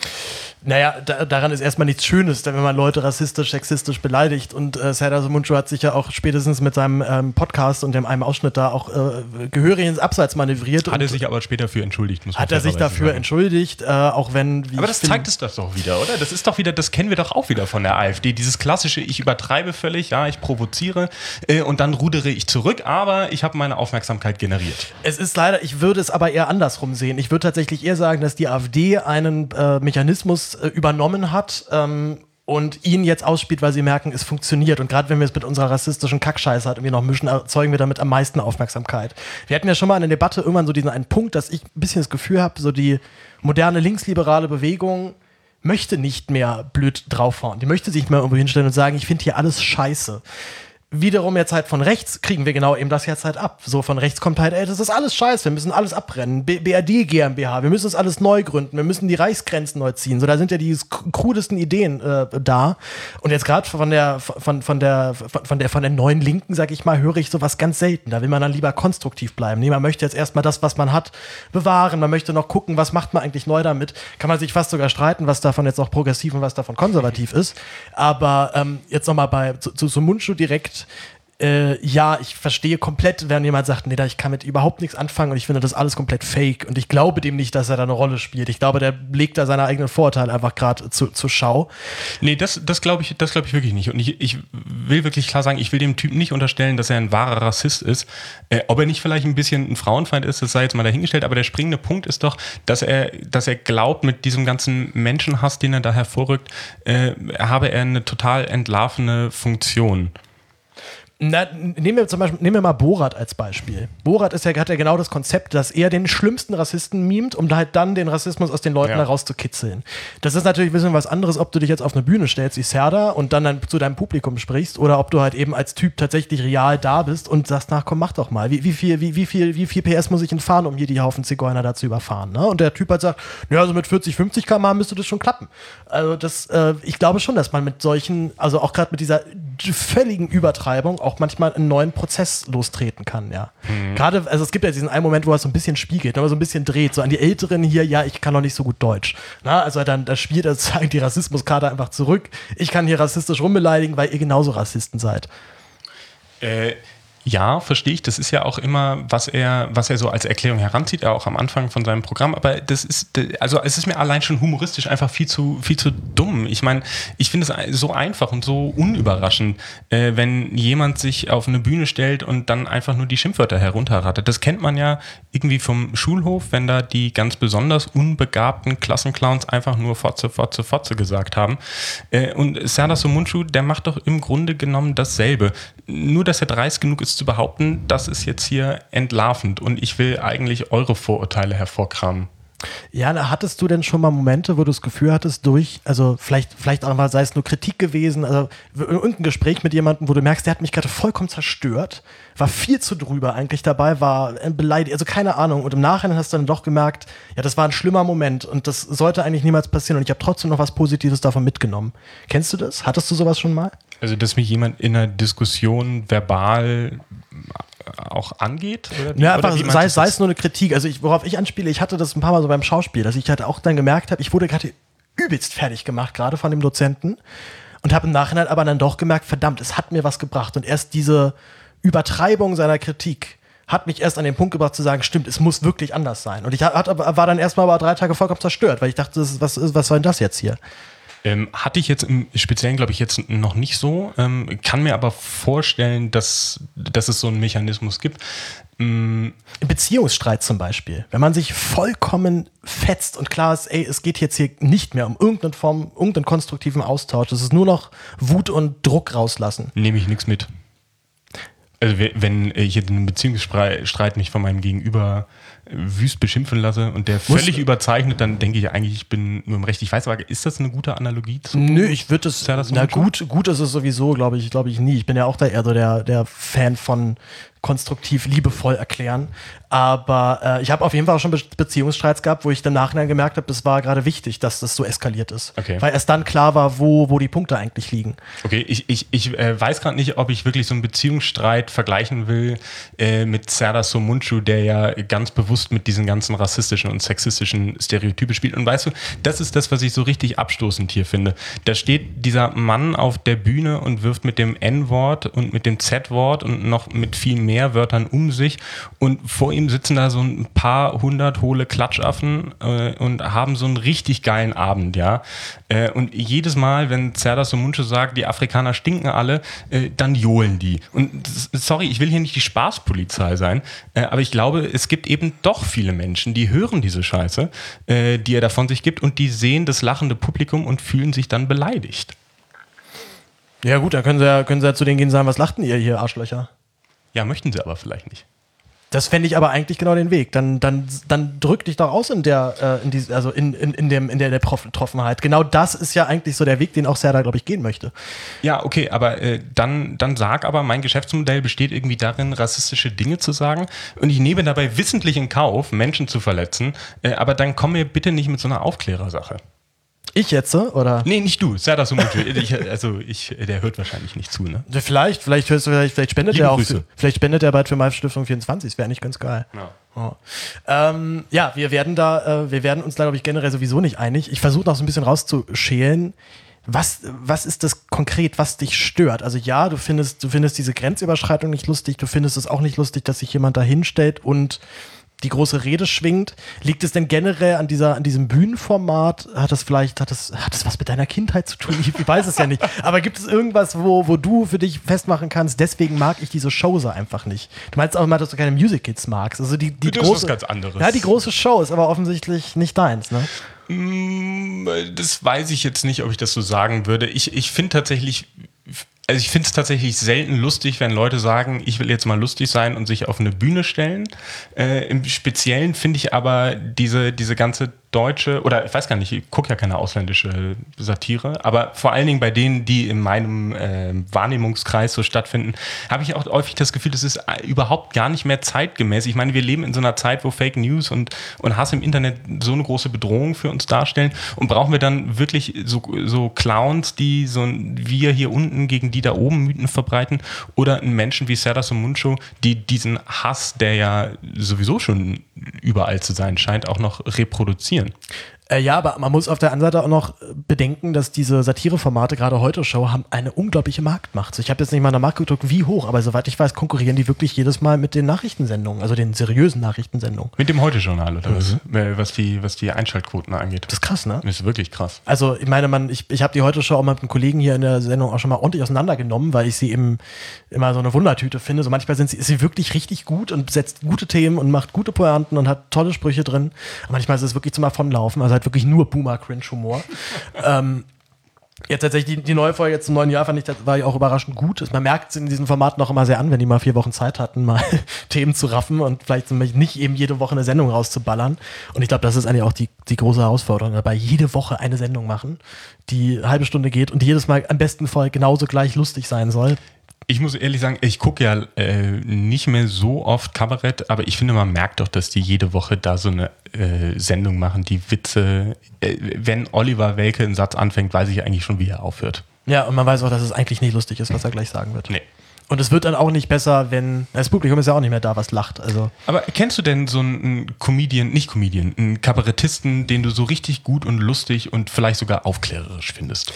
Naja, da, daran ist erstmal nichts Schönes, wenn man Leute rassistisch, sexistisch beleidigt. Und äh, Serdar Somuncu hat sich ja auch spätestens mit seinem ähm, Podcast und dem einem Ausschnitt da auch äh, gehörig ins Abseits manövriert. Hat er sich aber später für entschuldigt, muss man Hat er sich dafür sagen. entschuldigt, äh, auch wenn... Wie aber das find, zeigt es doch wieder, oder? Das ist doch wieder, das kennen wir doch auch wieder von der AfD. Dieses klassische, ich übertreibe völlig, ja, ich provoziere äh, und dann rudere ich zurück, aber ich habe meine Aufmerksamkeit generiert. Es ist leider, ich würde es aber eher andersrum sehen. Ich würde tatsächlich eher sagen, dass die AfD einen äh, Mechanismus äh, übernommen hat ähm, und ihn jetzt ausspielt, weil sie merken, es funktioniert. Und gerade wenn wir es mit unserer rassistischen Kackscheiße halt irgendwie noch mischen, erzeugen wir damit am meisten Aufmerksamkeit. Wir hatten ja schon mal in der Debatte irgendwann so diesen einen Punkt, dass ich ein bisschen das Gefühl habe, so die moderne linksliberale Bewegung möchte nicht mehr blöd draufhauen. Die möchte sich nicht mehr irgendwo hinstellen und sagen, ich finde hier alles scheiße. Wiederum jetzt halt von rechts kriegen wir genau eben das jetzt halt ab. So von rechts kommt halt, ey, das ist alles scheiße, wir müssen alles abbrennen. B- BRD GmbH, wir müssen das alles neu gründen, wir müssen die Reichsgrenzen neu ziehen. So, da sind ja die krudesten Ideen äh, da. Und jetzt gerade von der, von, von der, von der, von der neuen Linken, sag ich mal, höre ich sowas ganz selten. Da will man dann lieber konstruktiv bleiben. Nee, man möchte jetzt erstmal das, was man hat, bewahren. Man möchte noch gucken, was macht man eigentlich neu damit. Kann man sich fast sogar streiten, was davon jetzt noch progressiv und was davon konservativ ist. Aber ähm, jetzt nochmal bei, zu, zu Somuncu direkt. Äh, ja, ich verstehe komplett, wenn jemand sagt, nee, da ich kann mit überhaupt nichts anfangen und ich finde das alles komplett fake und ich glaube dem nicht, dass er da eine Rolle spielt. Ich glaube, der legt da seine eigenen Vorurteile einfach gerade zu, zur Schau. Nee, das, das glaube ich, das glaube ich wirklich nicht. Und ich, ich will wirklich klar sagen, ich will dem Typen nicht unterstellen, dass er ein wahrer Rassist ist. Äh, ob er nicht vielleicht ein bisschen ein Frauenfeind ist, das sei jetzt mal dahingestellt, aber der springende Punkt ist doch, dass er, dass er glaubt, mit diesem ganzen Menschenhass, den er da hervorrückt, äh, habe er eine total entlarvende Funktion. Na, nehmen wir zum Beispiel, nehmen wir mal Borat als Beispiel. Borat ist ja, hat ja genau das Konzept, dass er den schlimmsten Rassisten mimt, um halt dann den Rassismus aus den Leuten ja. herauszukitzeln. Das ist natürlich ein bisschen was anderes, ob du dich jetzt auf eine Bühne stellst wie Serdar und dann, dann zu deinem Publikum sprichst oder ob du halt eben als Typ tatsächlich real da bist und sagst, na komm, mach doch mal. Wie, wie, viel, wie, wie, viel, wie viel P S muss ich denn fahren, um hier die Haufen Zigeuner da zu überfahren? Ne? Und der Typ halt sagt, ja, also mit vierzig, fünfzig Kilometer pro Stunde müsste das schon klappen. Also das, äh, ich glaube schon, dass man mit solchen, also auch gerade mit dieser völligen Übertreibung auch manchmal einen neuen Prozess lostreten kann, ja. Mhm. Gerade, also es gibt ja diesen einen Moment, wo er so ein bisschen spiegelt, aber so ein bisschen dreht, so an die Älteren hier, ja, ich kann noch nicht so gut Deutsch. Na, also dann, da spielt er sozusagen die Rassismuskarte einfach zurück. Ich kann hier rassistisch rumbeleidigen, weil ihr genauso Rassisten seid. Äh, Ja, verstehe ich. Das ist ja auch immer, was er, was er so als Erklärung heranzieht, ja auch am Anfang von seinem Programm. Aber das ist, also es ist mir allein schon humoristisch einfach viel zu, viel zu dumm. Ich meine, ich finde es so einfach und so unüberraschend, äh, wenn jemand sich auf eine Bühne stellt und dann einfach nur die Schimpfwörter herunterrattert. Das kennt man ja irgendwie vom Schulhof, wenn da die ganz besonders unbegabten Klassenclowns einfach nur Fotze, Fotze, Fotze gesagt haben. Äh, und Serdar Somuncu, der macht doch im Grunde genommen dasselbe. Nur, dass er dreist genug ist, zu behaupten, das ist jetzt hier entlarvend und ich will eigentlich eure Vorurteile hervorkramen. Ja, hattest du denn schon mal Momente, wo du das Gefühl hattest, durch, also vielleicht, vielleicht auch mal, sei es nur Kritik gewesen, also irgendein Gespräch mit jemandem, wo du merkst, der hat mich gerade vollkommen zerstört, war viel zu drüber eigentlich dabei, war beleidigt, also keine Ahnung. Und im Nachhinein hast du dann doch gemerkt, ja, das war ein schlimmer Moment und das sollte eigentlich niemals passieren und ich habe trotzdem noch was Positives davon mitgenommen. Kennst du das? Hattest du sowas schon mal? Also, dass mich jemand in einer Diskussion verbal auch angeht? Oder wie, ja, einfach, oder wie sei, sei es nur eine Kritik. Also, ich, worauf ich anspiele, ich hatte das ein paar Mal so beim Schauspiel, dass ich halt auch dann gemerkt habe, ich wurde gerade übelst fertig gemacht, gerade von dem Dozenten und habe im Nachhinein aber dann doch gemerkt, verdammt, es hat mir was gebracht und erst diese Übertreibung seiner Kritik hat mich erst an den Punkt gebracht zu sagen, stimmt, es muss wirklich anders sein. Und ich hat, war dann erstmal aber drei Tage vollkommen zerstört, weil ich dachte, das ist, was, was soll denn das jetzt hier? Ähm, hatte ich jetzt im Speziellen, glaube ich, jetzt noch nicht so. Ähm, kann mir aber vorstellen, dass, dass es so einen Mechanismus gibt. Ähm, Im Beziehungsstreit zum Beispiel, wenn man sich vollkommen fetzt und klar ist, ey, es geht jetzt hier nicht mehr um irgendeine Form, irgendeinen konstruktiven Austausch, es ist nur noch Wut und Druck rauslassen. Nehme ich nichts mit. Also wenn ich jetzt einen Beziehungsstreit mich von meinem Gegenüber wüst beschimpfen lasse und der völlig Muss, überzeichnet, dann denke ich eigentlich, ich bin nur im Recht. Ich weiß aber, ist das eine gute Analogie? Zu Nö, ich würde es, na gut, gut ist es sowieso, glaube ich, glaube ich nie. Ich bin ja auch da eher so der, der Fan von konstruktiv, liebevoll erklären. Aber äh, ich habe auf jeden Fall auch schon Be- Beziehungsstreits gehabt, wo ich dann nachhinein gemerkt habe, das war gerade wichtig, dass das so eskaliert ist. Okay. Weil erst dann klar war, wo, wo die Punkte eigentlich liegen. Okay, ich, ich, ich äh, weiß gerade nicht, ob ich wirklich so einen Beziehungsstreit vergleichen will äh, mit Serdar Somuncu, der ja ganz bewusst mit diesen ganzen rassistischen und sexistischen Stereotypen spielt. Und weißt du, das ist das, was ich so richtig abstoßend hier finde. Da steht dieser Mann auf der Bühne und wirft mit dem N-Wort und mit dem Z-Wort und noch mit viel mehr Wörtern um sich und vor ihm sitzen da so ein paar hundert hohle Klatschaffen äh, und haben so einen richtig geilen Abend, ja. Äh, und jedes Mal, wenn Serdar Somuncu sagt, die Afrikaner stinken alle, äh, dann johlen die. Und sorry, ich will hier nicht die Spaßpolizei sein, äh, aber ich glaube, es gibt eben doch viele Menschen, die hören diese Scheiße, äh, die er da von sich gibt und die sehen das lachende Publikum und fühlen sich dann beleidigt. Ja gut, dann können sie ja, können sie ja zu denen gehen und sagen, was lachten ihr hier, Arschlöcher? Ja, möchten sie aber vielleicht nicht. Das fände ich aber eigentlich genau den Weg. Dann, dann, dann drück dich doch aus in der, äh, in die, also in, in, in, dem, in der, der Betroffenheit. Genau das ist ja eigentlich so der Weg, den auch Serdar, glaube ich, gehen möchte. Ja, okay, aber äh, dann, dann sag aber, mein Geschäftsmodell besteht irgendwie darin, rassistische Dinge zu sagen und ich nehme dabei wissentlich in Kauf, Menschen zu verletzen, äh, aber dann komm mir bitte nicht mit so einer Aufklärersache. Ich jetzt, oder? Nee, nicht du. Serdar Somuncu. ich, also ich, der hört wahrscheinlich nicht zu, ne? Vielleicht, vielleicht hörst du, vielleicht, vielleicht spendet Liebe er auch, Grüße. vielleicht spendet er bald für meine Stiftung vierundzwanzig. Das wäre nicht ganz geil. Ja. Oh. Ähm, ja, wir werden da, äh, wir werden uns da, glaube ich, generell sowieso nicht einig. Ich versuche noch so ein bisschen rauszuschälen. Was, was ist das konkret, was dich stört? Also ja, du findest, du findest diese Grenzüberschreitung nicht lustig. Du findest es auch nicht lustig, dass sich jemand da hinstellt und die große Rede schwingt. Liegt es denn generell an dieser, an diesem Bühnenformat? Hat das vielleicht, hat das, hat das was mit deiner Kindheit zu tun? Ich, ich weiß es ja nicht. Aber gibt es irgendwas, wo, wo du für dich festmachen kannst, deswegen mag ich diese Show so einfach nicht? Du meinst auch mal, dass du keine Musicals magst. Also die, die das große, ist was ganz anderes. Ja, die große Show ist aber offensichtlich nicht deins, ne? Das weiß ich jetzt nicht, ob ich das so sagen würde. Ich, ich finde tatsächlich, also ich finde es tatsächlich selten lustig, wenn Leute sagen, ich will jetzt mal lustig sein und sich auf eine Bühne stellen. Äh, im Speziellen finde ich aber diese, diese ganze deutsche, oder ich weiß gar nicht, ich gucke ja keine ausländische Satire, aber vor allen Dingen bei denen, die in meinem äh, Wahrnehmungskreis so stattfinden, habe ich auch häufig das Gefühl, das ist überhaupt gar nicht mehr zeitgemäß. Ich meine, wir leben in so einer Zeit, wo Fake News und, und Hass im Internet so eine große Bedrohung für uns darstellen, und brauchen wir dann wirklich so, so Clowns, die so ein wir hier unten gegen die da oben Mythen verbreiten, oder einen Menschen wie Serdar Somuncu, die diesen Hass, der ja sowieso schon überall zu sein scheint, auch noch reproduzieren. Äh, ja, aber man muss auf der anderen Seite auch noch bedenken, dass diese Satireformate, gerade Heute-Show, haben eine unglaubliche Marktmacht. So, ich habe jetzt nicht mal nach Markt gedrückt, wie hoch, aber soweit ich weiß, konkurrieren die wirklich jedes Mal mit den Nachrichtensendungen, also den seriösen Nachrichtensendungen. Mit dem Heute-Journal oder Mhm. was? Was die, was die Einschaltquoten angeht. Das ist krass, ne? Das ist wirklich krass. Also ich meine, man, ich, ich habe die Heute-Show auch mit einem Kollegen hier in der Sendung auch schon mal ordentlich auseinandergenommen, weil ich sie eben immer so eine Wundertüte finde. So manchmal sind sie, ist sie wirklich richtig gut und setzt gute Themen und macht gute Pointen und hat tolle Sprüche drin. Und manchmal ist es wirklich zum Davonlaufen, also halt wirklich nur Boomer-Cringe-Humor. ähm, Jetzt tatsächlich die, die neue Folge jetzt zum neuen Jahr fand ich, das war ja auch überraschend gut. Man merkt es in diesen Formaten auch immer sehr an, wenn die mal vier Wochen Zeit hatten, mal Themen zu raffen und vielleicht nicht eben jede Woche eine Sendung rauszuballern. Und ich glaube, das ist eigentlich auch die, die große Herausforderung dabei. Jede Woche eine Sendung machen, die eine halbe Stunde geht und die jedes Mal am besten Fall genauso gleich lustig sein soll. Ich muss ehrlich sagen, ich gucke ja äh, nicht mehr so oft Kabarett, aber ich finde, man merkt doch, dass die jede Woche da so eine äh, Sendung machen, die Witze, äh, wenn Oliver Welke einen Satz anfängt, weiß ich eigentlich schon, wie er aufhört. Ja, und man weiß auch, dass es eigentlich nicht lustig ist, was er gleich sagen wird. Nee. Und es wird dann auch nicht besser, wenn, das Publikum ist ja auch nicht mehr da, was lacht. Also. Aber kennst du denn so einen Comedian, nicht Comedian, einen Kabarettisten, den du so richtig gut und lustig und vielleicht sogar aufklärerisch findest?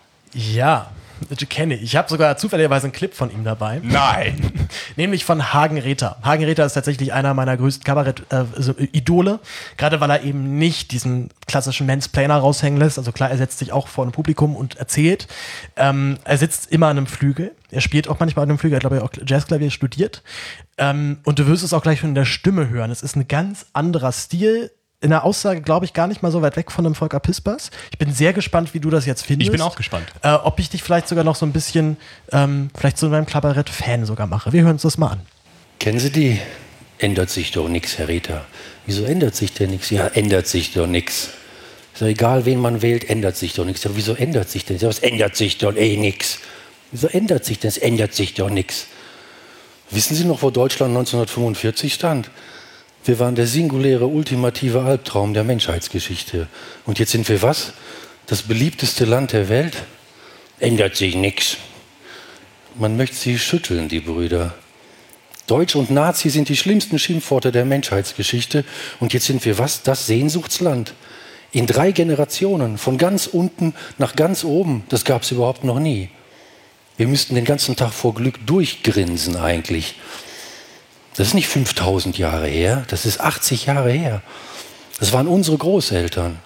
Ja, das kenne ich. Ich habe sogar zufälligerweise einen Clip von ihm dabei. Nein! Nämlich von Hagen Rether. Hagen Rether ist tatsächlich einer meiner größten Kabarett-Idole. Äh, Gerade weil er eben nicht diesen klassischen Mansplainer raushängen lässt. Also klar, er setzt sich auch vor einem Publikum und erzählt. Ähm, er sitzt immer an einem Flügel. Er spielt auch manchmal an einem Flügel. Er hat, glaube ich, auch Jazzklavier studiert. Ähm, und du wirst es auch gleich schon in der Stimme hören. Es ist ein ganz anderer Stil. in der Aussage, glaube ich, gar nicht mal so weit weg von dem Volker Pispers. Ich bin sehr gespannt, wie du das jetzt findest. Ich bin auch gespannt. Äh, ob ich dich vielleicht sogar noch so ein bisschen, ähm, vielleicht so in meinem Kabarett-Fan sogar mache. Wir hören uns das mal an. Kennen Sie die? Ändert sich doch nichts, Herr Rita. Wieso ändert sich denn nichts? Ja, ändert sich doch nichts. Ist doch egal, wen man wählt, ändert sich doch nichts. Ja, wieso ändert sich denn? Ja, es ändert sich doch eh nichts. Wieso ändert sich denn? Es ändert sich doch nichts. Wissen Sie noch, wo Deutschland neunzehnhundertfünfundvierzig stand? Wir waren der singuläre, ultimative Albtraum der Menschheitsgeschichte. Und jetzt sind wir was? Das beliebteste Land der Welt? Ändert sich nichts. Man möchte sie schütteln, die Brüder. Deutsch und Nazi sind die schlimmsten Schimpfworte der Menschheitsgeschichte. Und jetzt sind wir was? Das Sehnsuchtsland. In drei Generationen, von ganz unten nach ganz oben. Das gab es überhaupt noch nie. Wir müssten den ganzen Tag vor Glück durchgrinsen eigentlich. Das ist nicht fünftausend Jahre her, das ist achtzig Jahre her. Das waren unsere Großeltern.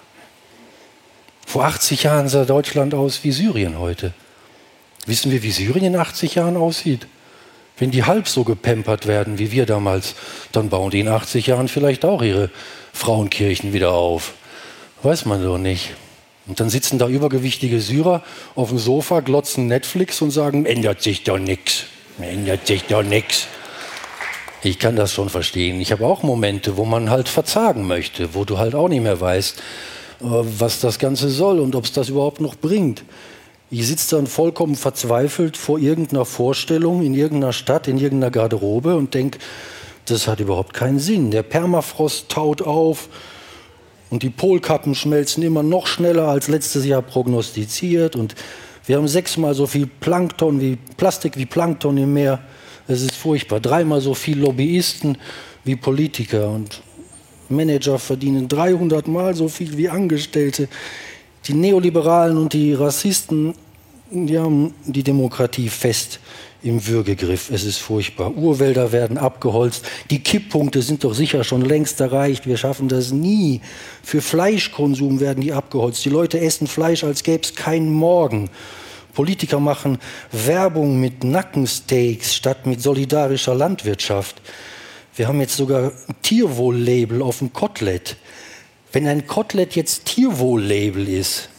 Vor achtzig Jahren sah Deutschland aus wie Syrien heute. Wissen wir, wie Syrien in achtzig Jahren aussieht? Wenn die halb so gepampert werden wie wir damals, dann bauen die in achtzig Jahren vielleicht auch ihre Frauenkirchen wieder auf. Weiß man doch nicht. Und dann sitzen da übergewichtige Syrer auf dem Sofa, glotzen Netflix und sagen, ändert sich doch nichts. Ändert sich doch nichts. Ich kann das schon verstehen. Ich habe auch Momente, wo man halt verzagen möchte, wo du halt auch nicht mehr weißt, was das Ganze soll und ob es das überhaupt noch bringt. Ich sitze dann vollkommen verzweifelt vor irgendeiner Vorstellung in irgendeiner Stadt, in irgendeiner Garderobe und denke, das hat überhaupt keinen Sinn. Der Permafrost taut auf und die Polkappen schmelzen immer noch schneller als letztes Jahr prognostiziert und wir haben sechsmal so viel Plankton wie Plastik wie Plankton im Meer. Es ist furchtbar. Dreimal so viel Lobbyisten wie Politiker und Manager verdienen dreihundert Mal so viel wie Angestellte. Die Neoliberalen und die Rassisten, die haben die Demokratie fest im Würgegriff. Es ist furchtbar. Urwälder werden abgeholzt. Die Kipppunkte sind doch sicher schon längst erreicht. Wir schaffen das nie. Für Fleischkonsum werden die abgeholzt. Die Leute essen Fleisch, als gäbe es keinen Morgen. Politiker machen Werbung mit Nackensteaks statt mit solidarischer Landwirtschaft. Wir haben jetzt sogar ein Tierwohl-Label auf dem Kotelett. Wenn ein Kotelett jetzt Tierwohl-Label ist,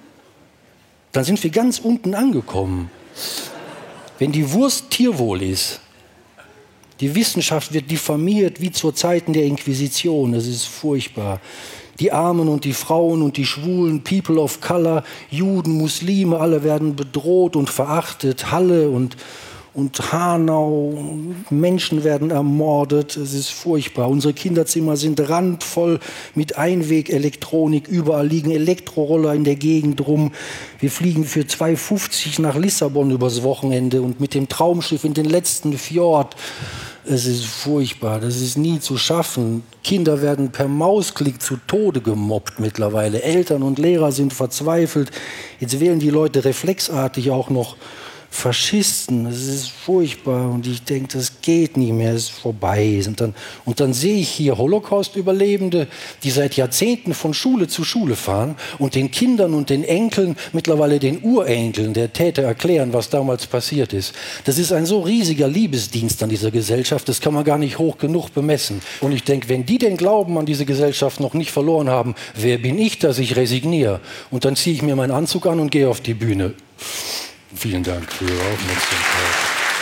dann sind wir ganz unten angekommen. Wenn die Wurst Tierwohl ist, die Wissenschaft wird diffamiert wie zu Zeiten der Inquisition. Das ist furchtbar. Die Armen und die Frauen und die Schwulen, People of Color, Juden, Muslime, alle werden bedroht und verachtet. Halle und, und Hanau, Menschen werden ermordet. Es ist furchtbar. Unsere Kinderzimmer sind randvoll mit Einwegelektronik. Überall liegen Elektroroller in der Gegend rum. Wir fliegen für zwei fünfzig nach Lissabon übers Wochenende und mit dem Traumschiff in den letzten Fjord. Es ist furchtbar, das ist nie zu schaffen. Kinder werden per Mausklick zu Tode gemobbt mittlerweile. Eltern und Lehrer sind verzweifelt. Jetzt wählen die Leute reflexartig auch noch Faschisten. Das ist furchtbar und ich denke, das geht nicht mehr, es ist vorbei. Und dann, und dann sehe ich hier Holocaust-Überlebende, die seit Jahrzehnten von Schule zu Schule fahren und den Kindern und den Enkeln, mittlerweile den Urenkeln der Täter erklären, was damals passiert ist. Das ist ein so riesiger Liebesdienst an dieser Gesellschaft, das kann man gar nicht hoch genug bemessen. Und ich denke, wenn die den Glauben an diese Gesellschaft noch nicht verloren haben, wer bin ich, dass ich resigniere? Und dann ziehe ich mir meinen Anzug an und gehe auf die Bühne. Vielen Dank für Ihre Aufmerksamkeit.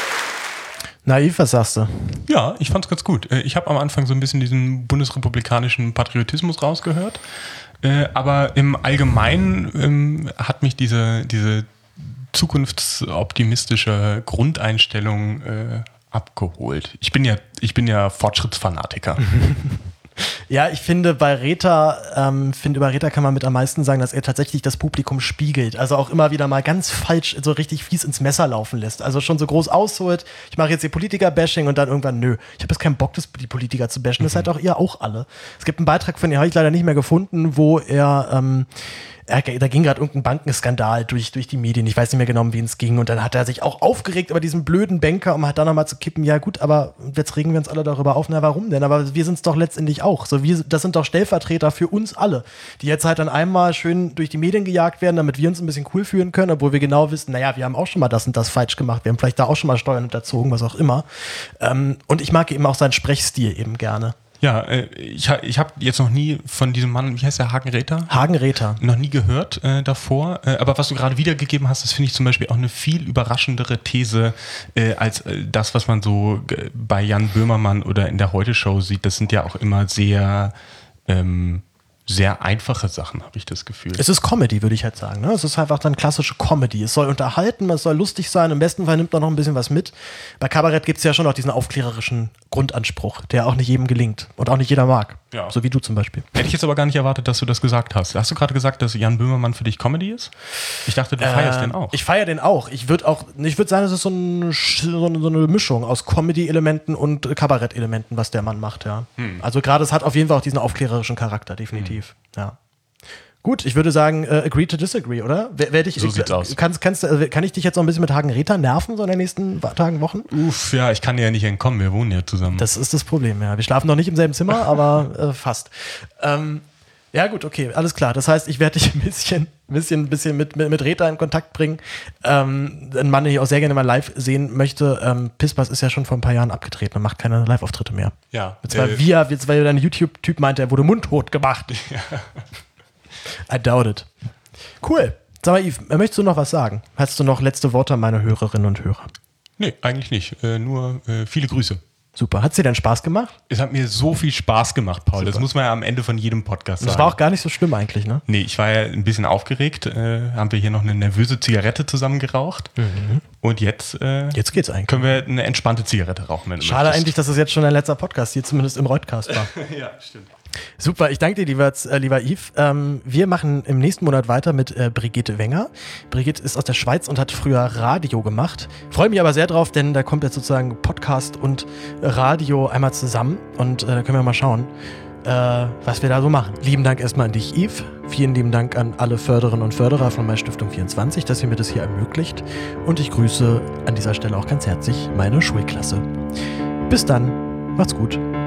Naiv, was sagst du? Ja, ich fand's ganz gut. Ich habe am Anfang so ein bisschen diesen bundesrepublikanischen Patriotismus rausgehört. Aber im Allgemeinen hat mich diese, diese zukunftsoptimistische Grundeinstellung abgeholt. Ich bin ja, ich bin ja Fortschrittsfanatiker. Ja, ich finde, bei Reta, ähm, finde, über Reta kann man mit am meisten sagen, dass er tatsächlich das Publikum spiegelt. Also auch immer wieder mal ganz falsch, so richtig fies ins Messer laufen lässt. Also schon so groß ausholt, ich mache jetzt die Politiker-Bashing und dann irgendwann, nö, ich habe jetzt keinen Bock, das, die Politiker zu bashen. Mhm. Das seid auch ihr auch alle. Es gibt einen Beitrag von ihr, habe ich leider nicht mehr gefunden, wo er, ähm, er da ging gerade irgendein Bankenskandal durch, durch die Medien. Ich weiß nicht mehr genau, um wen es ging. Und dann hat er sich auch aufgeregt über diesen blöden Banker, um halt dann nochmal zu kippen, ja gut, aber jetzt regen wir uns alle darüber auf. Na, warum denn? Aber wir sind es doch letztendlich auch. So, wir, das sind doch Stellvertreter für uns alle, die jetzt halt dann einmal schön durch die Medien gejagt werden, damit wir uns ein bisschen cool fühlen können, obwohl wir genau wissen, naja, wir haben auch schon mal das und das falsch gemacht. Wir haben vielleicht da auch schon mal Steuern unterzogen, was auch immer. Ähm, und ich mag eben auch seinen Sprechstil eben gerne. Ja, äh, ich, ha- ich habe jetzt noch nie von diesem Mann, wie heißt der, Hagen Räther? Hagen Räther. Noch nie gehört äh, davor. Äh, aber was du gerade wiedergegeben hast, das finde ich zum Beispiel auch eine viel überraschendere These äh, als äh, das, was man so äh, bei Jan Böhmermann oder in der Heute-Show sieht. Das sind ja auch immer sehr... Ähm, sehr einfache Sachen, habe ich das Gefühl. Es ist Comedy, würde ich halt sagen. Ne? Es ist einfach dann klassische Comedy. Es soll unterhalten, es soll lustig sein. Im besten Fall nimmt man noch ein bisschen was mit. Bei Kabarett gibt es ja schon noch diesen aufklärerischen Grundanspruch, der auch nicht jedem gelingt und auch nicht jeder mag. Ja. So wie du zum Beispiel. Hätte ich jetzt aber gar nicht erwartet, dass du das gesagt hast. Hast du gerade gesagt, dass Jan Böhmermann für dich Comedy ist? Ich dachte, du feierst den auch. Ich feiere den auch. Ich würde auch, ich würde sagen, es ist so, ein, so, eine, so eine Mischung aus Comedy-Elementen und Kabarett-Elementen, was der Mann macht, ja. Hm. Also gerade es hat auf jeden Fall auch diesen aufklärerischen Charakter, definitiv. Hm. Ja. Gut, ich würde sagen, uh, agree to disagree, oder? Wer, wer dich, so sieht's aus. Kannst, kannst, kann ich dich jetzt noch ein bisschen mit Hagen Räther nerven, so in den nächsten Tagen, Wochen? Uff, ja, ich kann dir ja nicht entkommen, wir wohnen ja zusammen. Das ist das Problem, ja. Wir schlafen noch nicht im selben Zimmer, aber äh, fast. Ähm, ja gut, okay, alles klar. Das heißt, ich werde dich ein bisschen, bisschen, bisschen mit, mit, mit Räther in Kontakt bringen. Ähm, ein Mann, den ich auch sehr gerne mal live sehen möchte. Ähm, Pispas ist ja schon vor ein paar Jahren abgetreten und macht keine Live-Auftritte mehr. Ja. Jetzt war äh, wir, jetzt war ja dein YouTube-Typ meinte, er wurde mundtot gemacht. Ja. I doubt it. Cool. Sag mal, Yves, möchtest du noch was sagen? Hast du noch letzte Worte an meine Hörerinnen und Hörer? Nee, eigentlich nicht. Äh, nur äh, viele Grüße. Super. Hat es dir denn Spaß gemacht? Es hat mir so viel Spaß gemacht, Paul. Super. Das muss man ja am Ende von jedem Podcast sagen. Das war auch gar nicht so schlimm eigentlich, ne? Nee, ich war ja ein bisschen aufgeregt. Äh, haben wir hier noch eine nervöse Zigarette zusammen geraucht. Mhm. Und jetzt, äh, jetzt geht's eigentlich. Können wir eine entspannte Zigarette rauchen. Wenn du Schade möchtest. eigentlich, dass es jetzt schon dein letzter Podcast hier zumindest im Reutcast war. Ja, stimmt. Super, ich danke dir, lieber, äh, lieber Yves. Ähm, wir machen im nächsten Monat weiter mit äh, Brigitte Wenger. Brigitte ist aus der Schweiz und hat früher Radio gemacht. Freue mich aber sehr drauf, denn da kommt jetzt sozusagen Podcast und Radio einmal zusammen. Und äh, da können wir mal schauen, äh, was wir da so machen. Lieben Dank erstmal an dich, Yves. Vielen lieben Dank an alle Förderinnen und Förderer von MyStiftung vierundzwanzig, dass ihr mir das hier ermöglicht. Und ich grüße an dieser Stelle auch ganz herzlich meine Schulklasse. Bis dann, macht's gut.